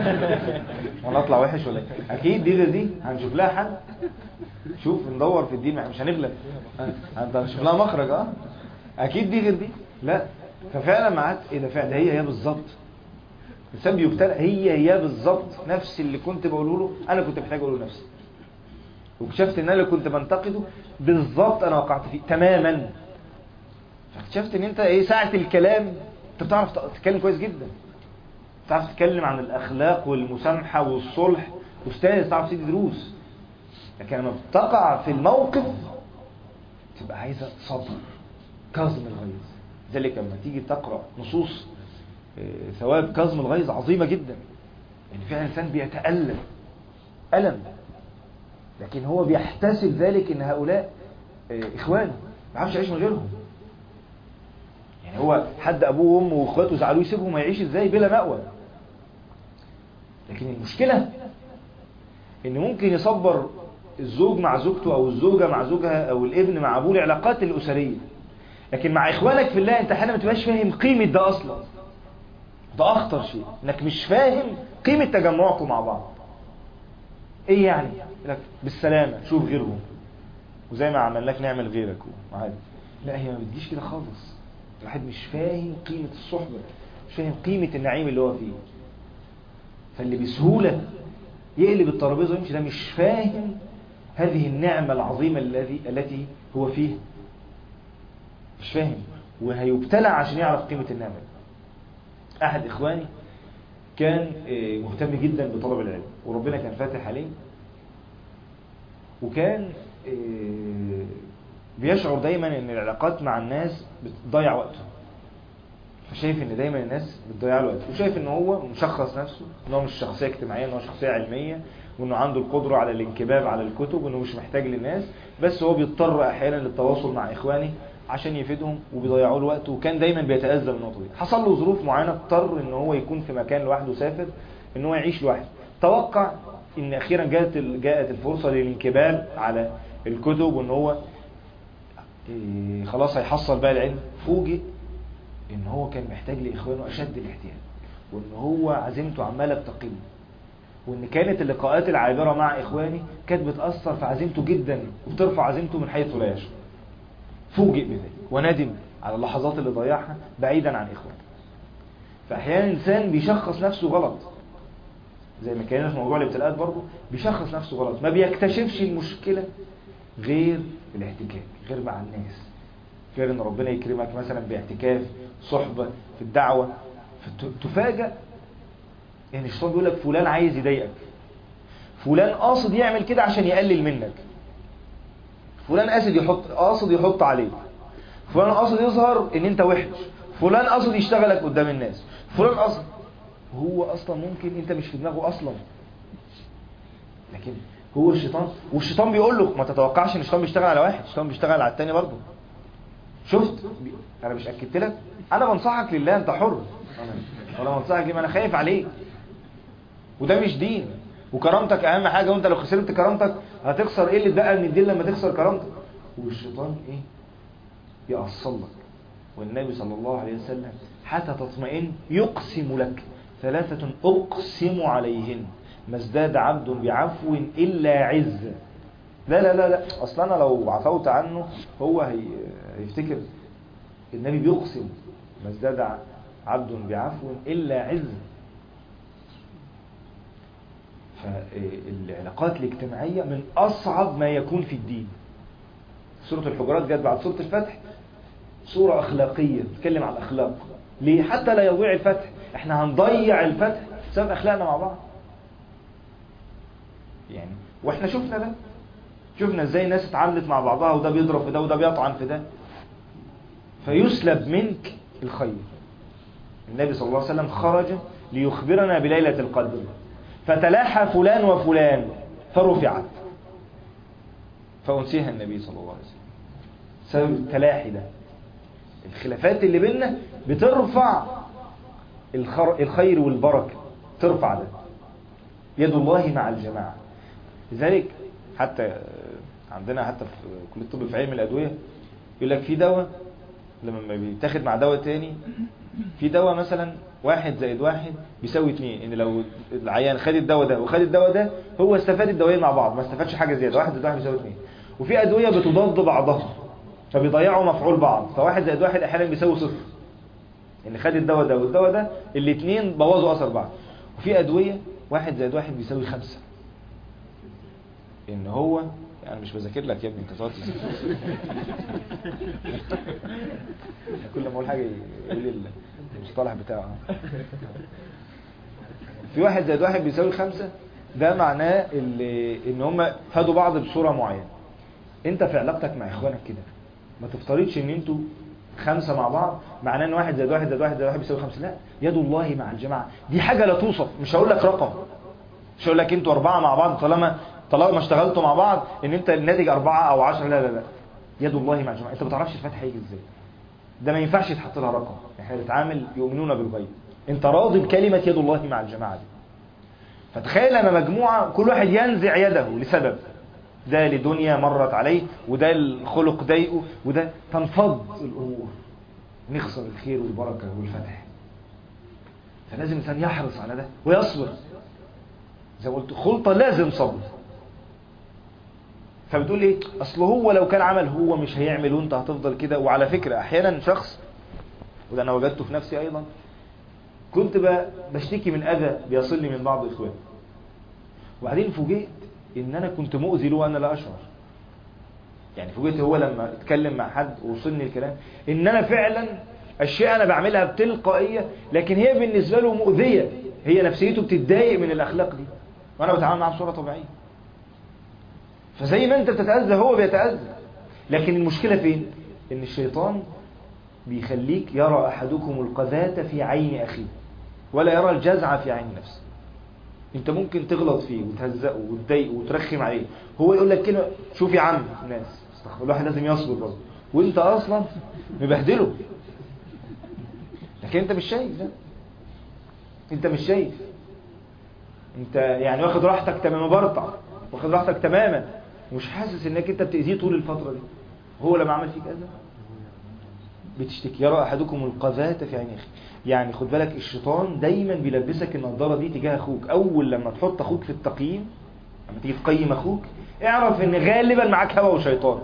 ولا اطلع وحش ولا ايه، اكيد دي غير دي، هنشوف لها حل، شوف ندور في الدين، مش هنغلب، هنشوف لها مخرج. اه اكيد دي غير دي. لا، ففعلا معاك ايه ده، فعلا هي هي بالظبط. الانسان بيبتلى، هي هي بالظبط نفس اللي كنت بقوله له، انا كنت محتاج اقوله لنفسي. واكتشفت ان انا اللي كنت بنتقده بالظبط انا وقعت فيه تماما. فاكتشفت ان انت ايه، ساعة الكلام انت بتعرف تتكلم كويس جدا، بتعرف تتكلم عن الاخلاق والمسامحة والصلح، استاذ تعرف تدي دروس. لكن لما بتقع في الموقف تبقى عايزة صبر، كظم الغيظ. ذلك لما تيجي تقرأ نصوص ثواب كظم الغيظ عظيمة جدا، يعني فعلا الانسان بيتألم ألم، لكن هو بيحتسب ذلك ان هؤلاء اخوانه، ما عارفش يعيش من غيرهم. يعني هو حد ابوه وامه واخواته زعلوه، يسيبهم يعيش ازاي بلا مأوى؟ لكن المشكلة ان ممكن يصبر الزوج مع زوجته، او الزوجة مع زوجها، او الابن مع ابوه، العلاقات الاسرية. لكن مع اخوانك في الله انت حالا ما تبقاش فاهم قيمة ده اصلا. ده اخطر شيء، انك مش فاهم قيمة تجمعكم مع بعض. ايه يعني لك بالسلامة شوف غيرهم، وزي ما عملناك نعمل غيرك وعادي. لا، هي ما بتجيش كده خالص. الواحد مش فاهم قيمة الصحبة، مش فاهم قيمة النعيم اللي هو فيه، فاللي بسهولة يقلب الترابيزة ويمشي ده مش فاهم هذه النعمة العظيمة التي التي هو فيه، مش فاهم، وهيبتلع عشان يعرف قيمة النعمة. أحد إخواني كان مهتم جدا بطلب العلم، وربنا كان فاتح عليه، وكان بيشعر دايما ان العلاقات مع الناس بتضيع وقته. فشايف ان دايما الناس بتضيع له وقت، وشايف ان هو مشخص نفسه ان هو مش شخصية اجتماعية، ان هو شخصية علمية، وانه عنده القدرة على الانكباب على الكتب، وانه مش محتاج للناس، بس هو بيضطر احيانا للتواصل مع اخوانه عشان يفيدهم، وبيضيعوا له وقته. وكان دايما بيتأذى من النقطة دي. حصل له ظروف معينة اضطر ان هو يكون في مكان لوحده، سافر ان هو يعيش لوحده. توقع ان اخيرا جاءت جاءت الفرصة للانكباب على الكتب، وان هو إيه خلاص هيحصل بقى العلم. فوجئ ان هو كان محتاج لاخوانه اشد الاحتياج، وان هو عزيمته عماله بتقل، وان كانت اللقاءات العابره مع اخواني كانت بتاثر في عزيمته جدا، وبترفع عزيمته من حيث لا يشعر. فوجئ بذلك وندم على اللحظات اللي ضيعها بعيدا عن اخوانه. فاحيانا الانسان بيشخص نفسه غلط، زي ما كان في موضوع الابتلاءات برضه، بيشخص نفسه غلط، ما بيكتشفش المشكله غير الاحتكاك، غير مع الناس، غير ان ربنا يكرمك مثلا باعتكاف، صحبة في الدعوة، فتفاجأ ان الشيطان بيقول لك فلان عايز يضايقك، فلان قاصد يعمل كده عشان يقلل منك، فلان قاصد يحط قاصد يحط عليك، فلان قاصد يظهر ان انت وحش، فلان قاصد يشتغلك قدام الناس، فلان قاصد. هو اصلا ممكن انت مش في دماغه اصلا، لكن هو الشيطان. والشيطان بيقول له ما تتوقعش ان الشيطان بيشتغل على واحد، الشيطان بيشتغل على التاني برضه. شفت انا مش اكدت لك، انا بنصحك لله، انت حر، انا بنصحك ليه، ما انا خايف عليك، وده مش دين، وكرامتك اهم حاجه، وانت لو خسرت كرامتك هتخسر ايه اللي اتبقى من الدين لما تخسر كرامتك؟ والشيطان ايه يأصل لك. والنبي صلى الله عليه وسلم حتى تطمئن يقسم لك ثلاثة اقسم عليهن ما ازداد عبد بعفو الا عز. لا لا لا لا اصلا انا لو عفوت عنه هو هي... هيفتكر. النبي بيقسم ما ازداد عبد بعفو الا عز. ف فالعلاقات الاجتماعية من أصعب ما يكون في الدين. سورة الحجرات جت بعد سورة الفتح، سورة أخلاقية تتكلم عن الأخلاق. ليه؟ حتى لا يضيع الفتح. احنا هنضيع الفتح بسبب أخلاقنا مع بعض يعني. واحنا شفنا ده، شفنا ازاي الناس اتعاملت مع بعضها، وده بيضرب في ده وده بيطعن في ده، فيسلب منك الخير. النبي صلى الله عليه وسلم خرج ليخبرنا بليلة القدر، فتلاحى فلان وفلان فرفعت، فأنسيها النبي صلى الله عليه وسلم. سبب التلاحي ده، الخلافات اللي بيننا بترفع الخير والبركة، ترفع ده. يد الله مع الجماعة. لذلك حتى عندنا حتى في كلية الطب في علم الأدوية يقول لك في دواء لما بيتاخد مع دواء تاني، في دواء مثلا واحد زائد واحد بيساوي اتنين، ان لو العيان خد الدواء ده وخد الدواء ده هو استفاد الدوايين مع بعض، ما استفادش حاجة زيادة. واحد زائد واحد بيساوي اتنين. وفي أدوية بتضاد بعضها فبيضيعوا مفعول بعض، فواحد زائد واحد احيانا بيساوي صفر، ان خد الدواء ده والدواء ده الاتنين بوظوا اثر بعض. وفي أدوية واحد زائد واحد بيساوي خمسة، ان هو يعني مش بذاكر لك يا ابني انت تقعد كل ما اقول حاجه يقول لي المصطلح بتاعه. في واحد زائد واحد بيساوي خمسة، ده معناه ان هم فادوا بعض بصوره معينه. انت في علاقتك مع اخوانك كده ما تفترضش ان انتوا خمسة مع بعض معناه ان واحد زائد واحد زائد واحد زائد واحد بيساوي خمسة. لا، يد الله مع الجماعه دي حاجه لا توصف. مش هقول لك رقم، مش هقول لك انتوا اربعه مع بعض طالما طالما اشتغلتوا مع بعض ان انت الناتج اربعة او عشرة. لا لا لا، يد الله مع الجماعة. انت ما تعرفش الفتح هيجي ازاي، ده ما ينفعش يتحط لها رقم. احنا بنتعامل يؤمنون بالغيب. انت راضي بكلمة يد الله مع الجماعة دي. فتخيل لما مجموعة كل واحد ينزع يده لسبب، ده لدنيا مرت عليه، وده الخلق ضايقه، وده تنفض الامور، نخسر الخير والبركة والفتح. فلازم الانسان يحرص على ده ويصبر. زي ما قلت خلطة لازم صبر. فبتقول ايه؟ اصل هو لو كان عمل هو مش هيعمل وانت هتفضل كده. وعلى فكرة احيانا شخص، وده انا وجدته في نفسي ايضا، كنت بشتكي من اذى بيصلني من بعض اخواني، وبعدين فوجئت ان انا كنت مؤذي له وانا لا اشعر. يعني فوجئت هو لما اتكلم مع حد ووصلني الكلام ان انا فعلا اشياء انا بعملها بتلقائية لكن هي بالنسبة له مؤذية، هي نفسيته بتتضايق من الاخلاق دي وانا بتعامل معاه بصورة طبيعية. فزي ما انت بتتأذى هو بيتأذى. لكن المشكلة فين؟ ان الشيطان بيخليك يرى احدكم القذاة في عين اخيه ولا يرى الجزع في عين نفسه. انت ممكن تغلط فيه وتهزقه وتضايقه وترخم عليه، هو يقول لك كلمة شوف يا عم الناس استغفر، الواحد لازم يصبر برضه، وانت اصلا مبهدله. لكن انت مش شايف ده، انت مش شايف، انت يعني واخد راحتك تماما، برطع واخد راحتك تماما ومش حاسس انك انت بتأذيه طول الفترة دي. هو لما عمل فيك اذى بتشتكي. يرى احدكم القذاة في عين اخيه. يعني خد بالك الشيطان دايما بيلبسك النظارة دي تجاه اخوك. اول لما تحط اخوك في التقييم، لما تيجي تقيم اخوك، اعرف ان غالبا معاك هوى وشيطان.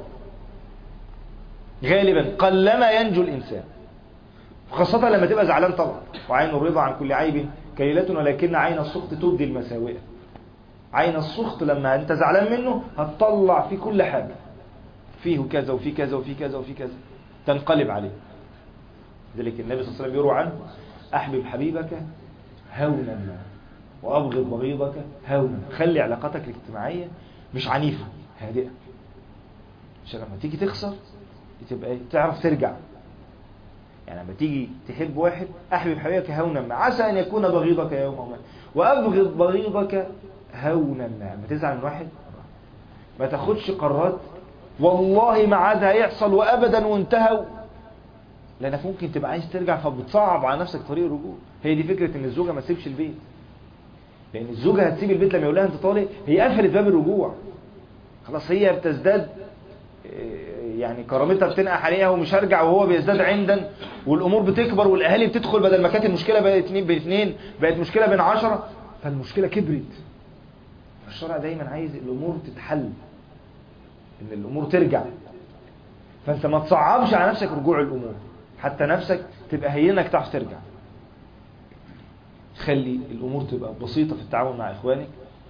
غالبا قلما ينجو الانسان، خاصة لما تبقى زعلان طبعا. وعين الرضا عن كل عيب كليلة ولكن عين السخط تبدي المساوئ. عين السخط لما انت زعلان منه هتطلع في كل حاجة، فيه كذا وفي كذا وفي كذا وفي كذا، تنقلب عليه. ذلك النبي صلى الله عليه وسلم يروى عنه: أحبب حبيبك هونا ما وأبغض بغيضك هونا. خلي علاقاتك الاجتماعية مش عنيفة، هادئة، عشان لما تيجي تخسر تبقى تعرف ترجع. يعني لما تيجي تحب واحد، أحبب حبيبك هونا ما عسى أن يكون بغيضك يوما ما وأبغض بغيضك هونا ما. لما تزعل من واحد ما تاخدش قرارات والله ما عاد هيحصل وأبدا وانتهوا، لأنك ممكن تبقى عايز ترجع فبتصعب على نفسك طريق الرجوع. هي دي فكرة ان الزوجة ما تسيبش البيت، لأن الزوجة هتسيب البيت لما يقول لها انت طالق، هي قفلت باب الرجوع خلاص. هي بتزداد يعني كرامتها بتنقح عليها ومش هرجع، وهو بيزداد عندا، والأمور بتكبر والأهالي بتدخل، بدل ما كانت المشكلة بقت اتنين بين اتنين بقت مشكلة بين عشرة، فالمشكلة كبرت. الشرع دايما عايز الأمور تتحل، ان الأمور ترجع. فانت ما تصعبش على نفسك رجوع الأمور، حتى نفسك تبقى هينك تعرف ترجع. خلي الأمور تبقى بسيطة في التعامل مع إخوانك.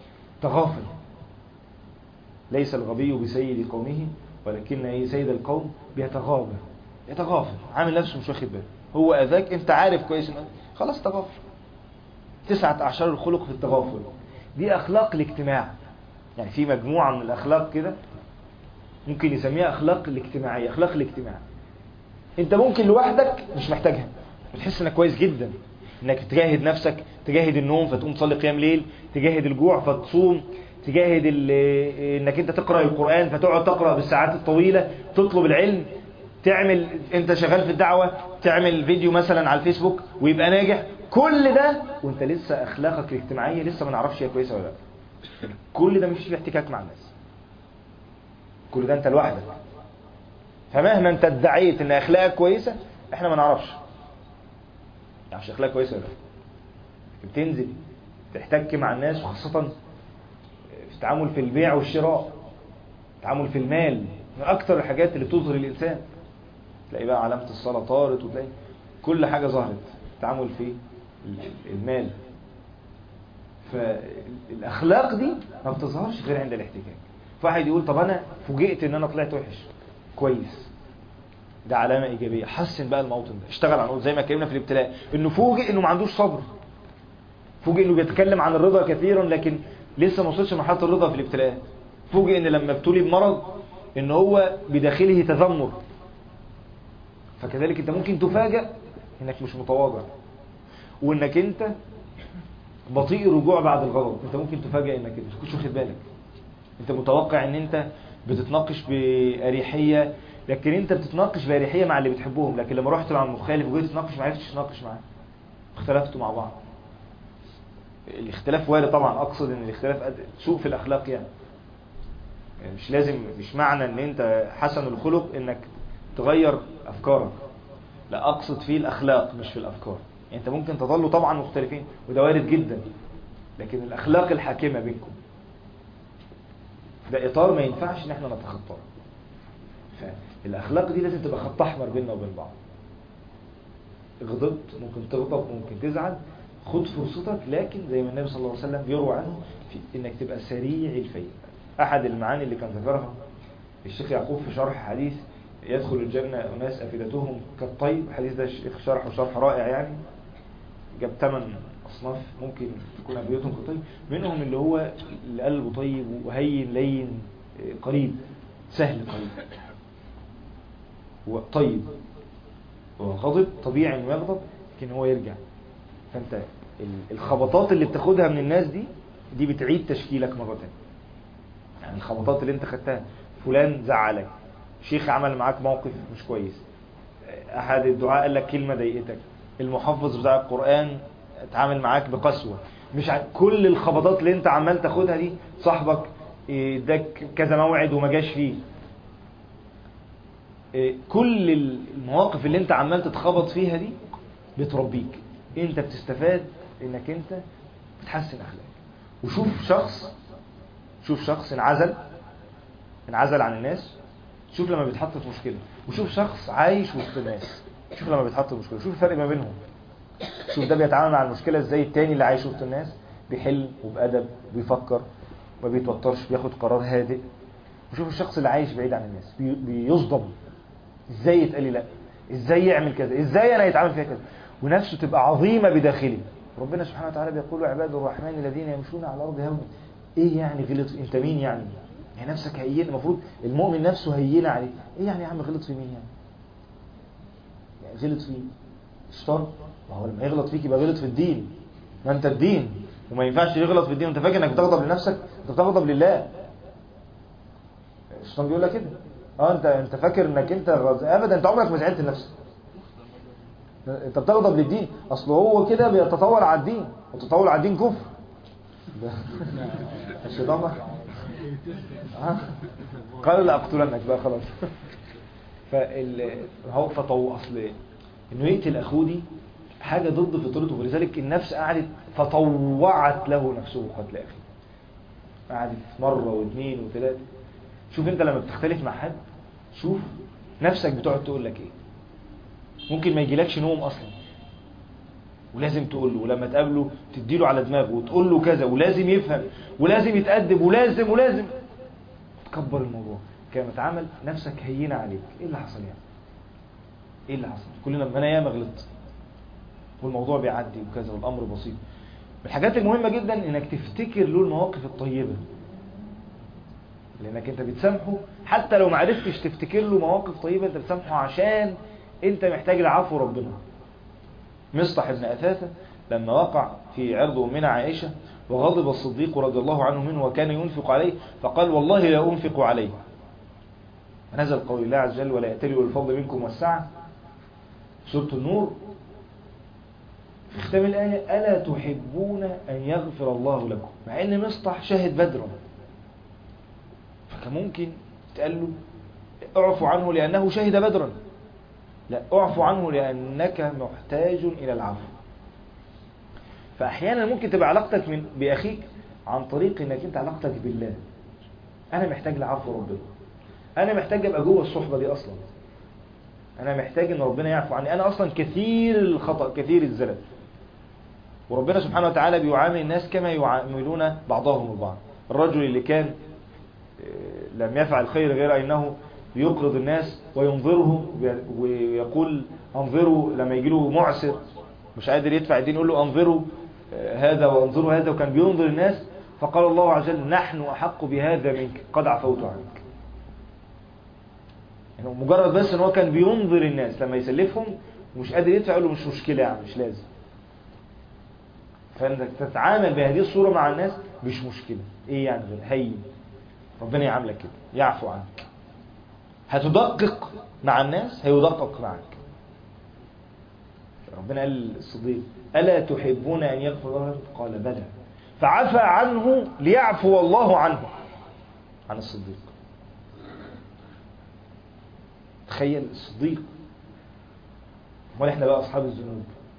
تغافل. ليس الغبي بسيد قومه ولكن ايه سيد القوم بيتغابى، يتغافل، عامل نفسه مش واخد باله. هو اذاك انت عارف كويس انه خلاص تغافل. تسعة اعشار الخلق في التغافل. دي اخلاق الاجتماع. يعني في مجموعة من الاخلاق كده ممكن يسميها اخلاق الاجتماعية. اخلاق الاجتماع انت ممكن لوحدك مش محتاجها، بتحس انك كويس جدا، انك تجاهد نفسك، تجاهد النوم فتقوم تصلي قيام ليل، تجاهد الجوع فتصوم، تجاهد انك انت تقرأ القرآن فتقعد تقرأ بالساعات الطويلة، تطلب العلم، تعمل انت شغال في الدعوة تعمل فيديو مثلا على الفيسبوك ويبقى ناجح. كل ده وانت لسه اخلاقك الاجتماعية لسه ما نعرفش هي كويسة ولا لا. كل ده مش فيه احتكاك مع الناس، كل ده انت لوحدك. فمهما انت ادعيت ان اخلاقك كويسة احنا ما نعرفش يعني مش اخلاق كويسة ولا لا. بتنزل تحتك مع الناس، وخاصة في التعامل في البيع والشراء، التعامل في المال من اكتر الحاجات اللي تظهر الانسان. تلاقي بقى علامة الصلاة طارت، وتلاقي كل حاجة ظهرت. التعامل في المال. فالاخلاق دي ما بتظهرش غير عند الاحتكاك. فواحد يقول طب انا فوجئت ان انا طلعت وحش، كويس، ده علامة ايجابية. حسن بقى الموطن ده، اشتغل على زي ما اتكلمنا في الابتلاء، انه فوجئ انه ما عندوش صبر، فوجئ انه بيتكلم عن الرضا كثيرا لكن لسه ما وصلش لمرحله الرضا في الابتلاء. فوجئ ان لما ابتلي بمرض ان هو بداخله تذمر. فكذلك انت ممكن تفاجأ انك مش متواضع، وانك انت بطيء الرجوع بعد الغضب. انت ممكن تفاجأ انك مش كنتش واخد بالك، انت متوقع ان انت بتتناقش بأريحية، لكن انت بتتناقش بأريحية مع اللي بتحبهم، لكن لما رحت مع المخالف وجيت تتناقش ما عرفتش تتناقش معاه، اختلفتوا مع بعض. الاختلاف وارد طبعا، اقصد ان الاختلاف سوء في الاخلاق يعني. يعني مش لازم، مش معنى ان انت حسن الخلق انك تغير افكارك، لا اقصد فيه الاخلاق مش في الافكار. يعني انت ممكن تظلوا طبعا مختلفين وده وارد جدا، لكن الاخلاق الحاكمة بينكم ده اطار ما ينفعش ان احنا نتخطاه. فالاخلاق دي لازم تبقى خط احمر بيننا وبين بعض. غضبت ممكن تغضب، ممكن تزعل، خد فرصتك، لكن زي ما النبي صلى الله عليه وسلم بيروى عنه في انك تبقى سريع الفيء. احد المعاني اللي كان ذكرها الشيخ يعقوب في شرح حديث يدخل الجنة اناس افئدتهم كالطيب، الحديث ده الشيخ شرحه شرح رائع يعني، جاب ثمان اصناف ممكن تكون افئدتهم كالطيب، منهم اللي هو اللي قلبه طيب وهين لين قريب، سهل قريب وطيب. وغضب طبيعي انه يغضب لكن هو يرجع. فانت الخبطات اللي بتاخدها من الناس دي دي بتعيد تشكيلك مرة تانية. يعني الخبطات اللي انت خدتها، فلان زعلك، شيخ عمل معاك موقف مش كويس، احد الدعاء قال لك كلمة ضايقتك، المحفظ بتاع القرآن اتعامل معاك بقسوة، مش ع... كل الخبطات اللي انت عمال تاخدها دي، صاحبك اداك كذا موعد وما جاش فيه، كل المواقف اللي انت عمال تتخبط فيها دي بتربيك. انت بتستفاد انك انت بتحسن اخلاقك. وشوف شخص شوف شخص انعزل انعزل عن الناس، شوف لما بيتحط في مشكلة، وشوف شخص عايش وسط الناس، شوف لما بيتحط في مشكلة، شوف الفرق ما بينهم. شوف ده بيتعامل مع المشكلة ازاي، التاني اللي عايش وسط الناس بيحل وبأدب وبيفكر ما بيتوترش، بياخد قرار هادئ. وشوف الشخص اللي عايش بعيد عن الناس بي... بيصدم، ازاي يتقال لي لا، ازاي يعمل كذا، ازاي انا يتعامل فيها كذا، ونفسه تبقى عظيمة بداخله. ربنا سبحانه وتعالى بيقول عباد الرحمن الذين يمشون على الارض هونا. ايه يعني غلط؟ انت مين يعني؟ يعني نفسك هين، المفروض المؤمن نفسه هينه عليه. ايه يعني يا عم غلط في مين يعني؟ يعني غلط في الشيطان؟ ما هو لما يغلط فيك يبقى غلط في الدين، ما انت الدين، وما ينفعش يغلط في الدين وانت فاكر انك بتغضب لنفسك، انت بتغضب لله. الشيطان بيقول لك كده، اه انت انت فاكر انك انت غز... ابدا، انت عمرك ما زعلت لنفسك، انت بتغضب للدين. اصل هو كده بيتطور على الدين، والتطور على الدين كفر. الشيطان بقى قال لا اقتلنك بقى خلاص. فال هو فطو اصل انه يقتل اخوه دي حاجه ضد فطرته، ولذلك النفس قعدت فطوعت له نفسه قتل اخيه. قعدت مره واثنين وثلاثه. شوف انت لما بتختلف مع حد، شوف نفسك بتقعد تقول لك ايه. ممكن ما يجيلكش نوم اصلا، ولازم تقول له، ولما تقابله تديله على دماغه وتقول له كذا، ولازم يفهم ولازم يتأدب ولازم ولازم تكبر الموضوع. كما تعمل نفسك هينة عليك. ايه اللي حصل يعني؟ ايه اللي حصل؟ كلنا ما انا ياما غلطت والموضوع بيعدي وكذا والامر بسيط. من الحاجات المهمة جدا انك تفتكر له المواقف الطيبة، لانك انت بتسامحه حتى لو ما عرفتش تفتكر له مواقف طيبة، انت بتسامحه عشان انت محتاج العفو ربنا. مصطح بن أثاثة لما وقع في عرض أمنا عائشة وغضب الصديق رضي الله عنه منه وكان ينفق عليه، فقال والله لا أنفق عليه. نزل قول الله عز وجل ولا يأتلي الفضل منكم والسعة، سورة النور، في ختام الآية ألا تحبون أن يغفر الله لكم، مع أن مصطح شاهد بدرا، فكان ممكن تقال له اعفو عنه لأنه شهد بدرا. لا، اعفو عنه لأنك محتاج إلى العفو. فأحيانا ممكن تبقى علاقتك من بأخيك عن طريق أنك أنت علاقتك بالله. أنا محتاج لعفو ربنا، أنا محتاج أبقى جوه الصحبة دي أصلا، أنا محتاج أن ربنا يعفو عني، أنا أصلا كثير الخطأ كثير الزلل، وربنا سبحانه وتعالى بيعامل الناس كما يعاملون بعضهم البعض. الرجل اللي كان لم يفعل خير غير أنه يقرض الناس وينظرهم ويقول انظروا، لما يجي له معسر مش قادر يدفع الدين يقول له انظروا هذا وانظروا هذا، وكان بينظر الناس. فقال الله عز وجل نحن أحق بهذا منك قد عفوت عنك. يعني مجرد بس ان هو كان بينظر الناس لما يسلفهم ومش قادر يدفع يقول له مش مشكلة يعني مش لازم. فانك تتعامل بهذه الصورة مع الناس مش مشكلة، ايه يعني غير هين، ربنا يعاملك كده يعفو عنك. هتدقق مع الناس هيدقق معك. ربنا قال للصديق ألا تحبون أن يغفر الله لكم؟ قال بلى، فعفى عنه ليعفو الله عنه، عن الصديق. تخيل الصديق. امال احنا بقى أصحاب الذنوب.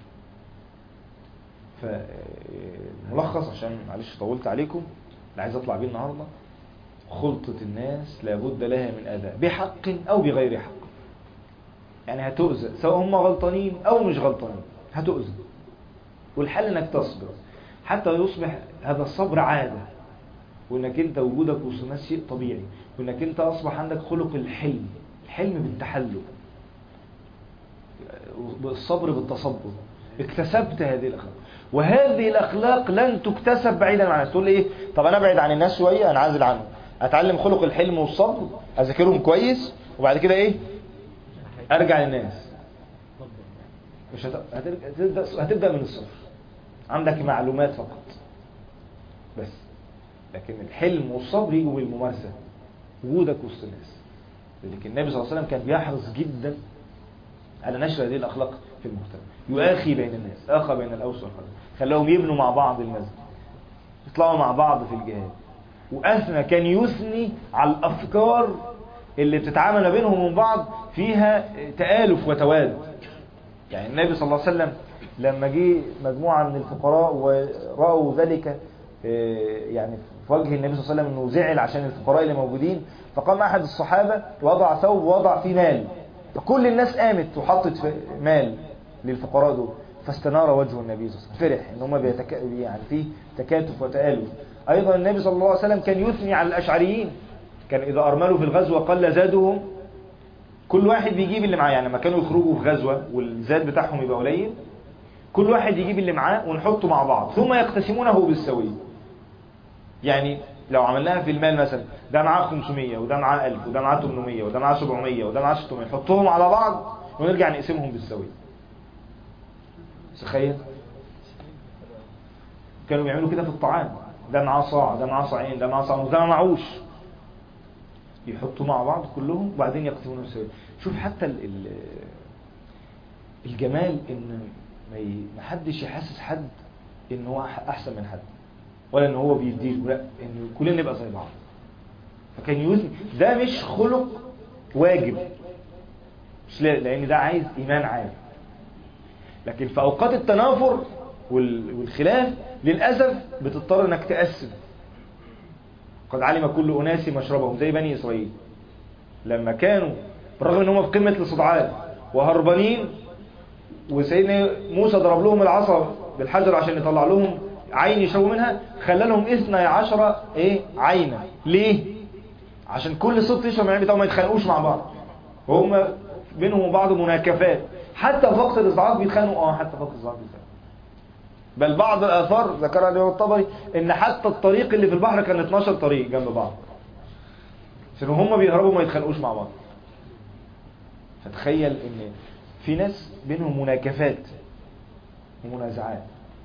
فملخص عشان معلش طولت عليكم، اللي عايز أطلع بيه النهاردة: خلطة الناس لابد لها من أداء بحق أو بغير حق. يعني هتؤذى سواء هم غلطانين أو مش غلطانين، هتؤذى، والحل انك تصبر حتى يصبح هذا الصبر عادة، وانك انت وجودك وسط الناس شيء طبيعي، وانك انت اصبح عندك خلق الحلم، الحلم بالتحلم، الصبر بالتصبر. اكتسبت هذه الأخلاق، وهذه الأخلاق لن تكتسب بعيدا عن الناس. تقول لي ايه؟ طب انا ابعد عن الناس شوية، انعزل عنهم، اتعلم خلق الحلم والصبر، اذاكرهم كويس، وبعد كده ايه؟ ارجع للناس. مش هت... هتبدأ... هتبدأ من الصفر، عندك معلومات فقط بس، لكن الحلم والصبر يجوا بالممارسة، وجودك وسط الناس. لذلك النبي صلى الله عليه وسلم كان بيحرص جدا على نشر هذه الأخلاق في المجتمع، يؤاخي بين الناس، آخى بين الأوس والخزرج، خلاهم يبنوا مع بعض المسجد، يطلعوا مع بعض في الجهاد، وأثنى كان يثني على الأفكار اللي بتتعامل ما بينهم وبين بعض فيها تآلف وتواد. يعني النبي صلى الله عليه وسلم لما جه مجموعة من الفقراء ورأوا ذلك يعني في وجه النبي صلى الله عليه وسلم انه زعل عشان الفقراء اللي موجودين، فقام احد الصحابة وضع ثوب ووضع فيه مال، فكل الناس قامت وحطت مال للفقراء دول، فاستنار وجه النبي صلى الله عليه وسلم، فرح ان هم بيتك... يعني فيه تكاتف وتآلف. ايضا النبي صلى الله عليه وسلم كان يثني على الاشعريين، كان اذا ارملوا في الغزوة قل زادهم، كل واحد بيجيب اللي معاه. يعني لما كانوا يخرجوا في غزوة والزاد بتاعهم يبقى قليل، كل واحد يجيب اللي معاه ونحطه مع بعض ثم يقتسمونه بالسوية. يعني لو عملناها في المال مثلا، ده معاه خمسمية وده معاه ألف وده معاه ثمانمية وده معاه سبعمية وده معاه ستمية، نحطهم على بعض ونرجع نقسمهم بالسوية. تخيل كانوا بيعملوا كده في الطعام، ده معاه صاع، ده معاه صاعين، ده معاه صاع وده ما معهوش، يحطوا مع بعض كلهم وبعدين يقسمونهم بالسوية. شوف حتى ال ال الجمال ان ما حدش يحسس حد ان هو احسن من حد، ولا ان هو بيديه، لا، ان كلنا نبقى زي بعض. فكان يوزن ده مش خلق واجب، مش لان ده عايز ايمان عالي، لكن في اوقات التنافر والخلاف للاسف بتضطر انك تقسم. قد علم كل اناس مشربهم، زي بني اسرائيل لما كانوا بالرغم ان هم في قمه الاستضعاف وهربانين وسيدنا موسى ضرب لهم العصا بالحجر عشان يطلع لهم عين يشربوا منها، خلى لهم اثني عشر ايه عينا. ليه؟ عشان كل صوت يشرب من العين بتاعهم ما يتخانقوش مع بعض، وهم بينهم وبعض مناكفات. حتى في وقت الإصعاف بيتخانقوا، اه حتى في وقت الإصعاف بيتخانقوا. بل بعض الآثار ذكرها الإمام الطبري إن حتى الطريق اللي في البحر كان اتناشر طريق جنب بعض، عشان هم بيهربوا ما يتخانقوش مع بعض. فتخيل إن في ناس بينهم مناكفات ومنازعات،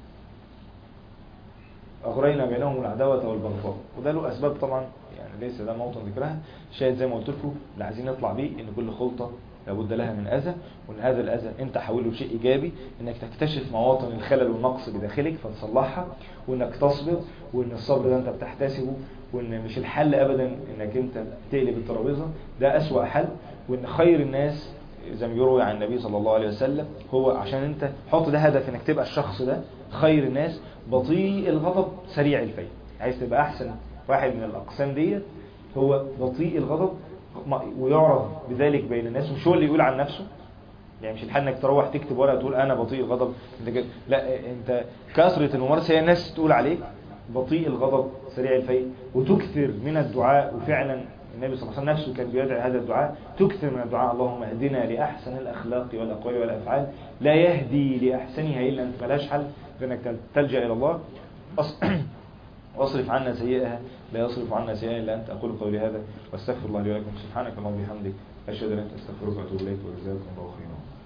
أغرينا بينهم العداوة والبغضاء. وده له أسباب طبعا، يعني ليس ده موطن ذكرها. شاهد زي ما قلت لكم اللي عايزين نطلع بيه ان كل خلطة لابد لها من أذى، وان هذا الأذى انت حوله بشيء إيجابي، انك تكتشف مواطن الخلل والنقص بداخلك فتصلحها، وانك تصبر، وان الصبر ده انت بتحتسبه، وان مش الحل ابدا انك انت تقلب الترابيزة، ده أسوأ حل. وان خير الناس زي ما يروي عن النبي صلى الله عليه وسلم، هو عشان انت حط ده هدف انك تبقى الشخص ده خير الناس، بطيء الغضب سريع الفيء. عايز تبقى احسن واحد من الاقسام ديت، هو بطيء الغضب، ويعرف بذلك بين الناس. مش هو اللي يقول عن نفسه، يعني مش الحل انك تروح تكتب ورقه تقول انا بطيء الغضب، انت لا، انت كثره الممارسه هي الناس تقول عليك بطيء الغضب سريع الفيء. وتكثر من الدعاء، وفعلا النبي صلى الله عليه وسلم نفسه كان بيدعي هذا الدعاء، تكثر من الدعاء اللهم اهدنا لأحسن الأخلاق والأقوال والأفعال لا يهدي لأحسنها إلا أنت. ملاش حل غير انك تلجأ إلى الله. واصرف عنا سيئها لا يصرف عنا سيئها إلا أنت. أقول قولي هذا واستغفر الله لي ولكم. سبحانك اللهم وبحمدك أشهد أن لا إله إلا أنت أستغفرك وأتوب إليك، وجزاكم الله خيرا.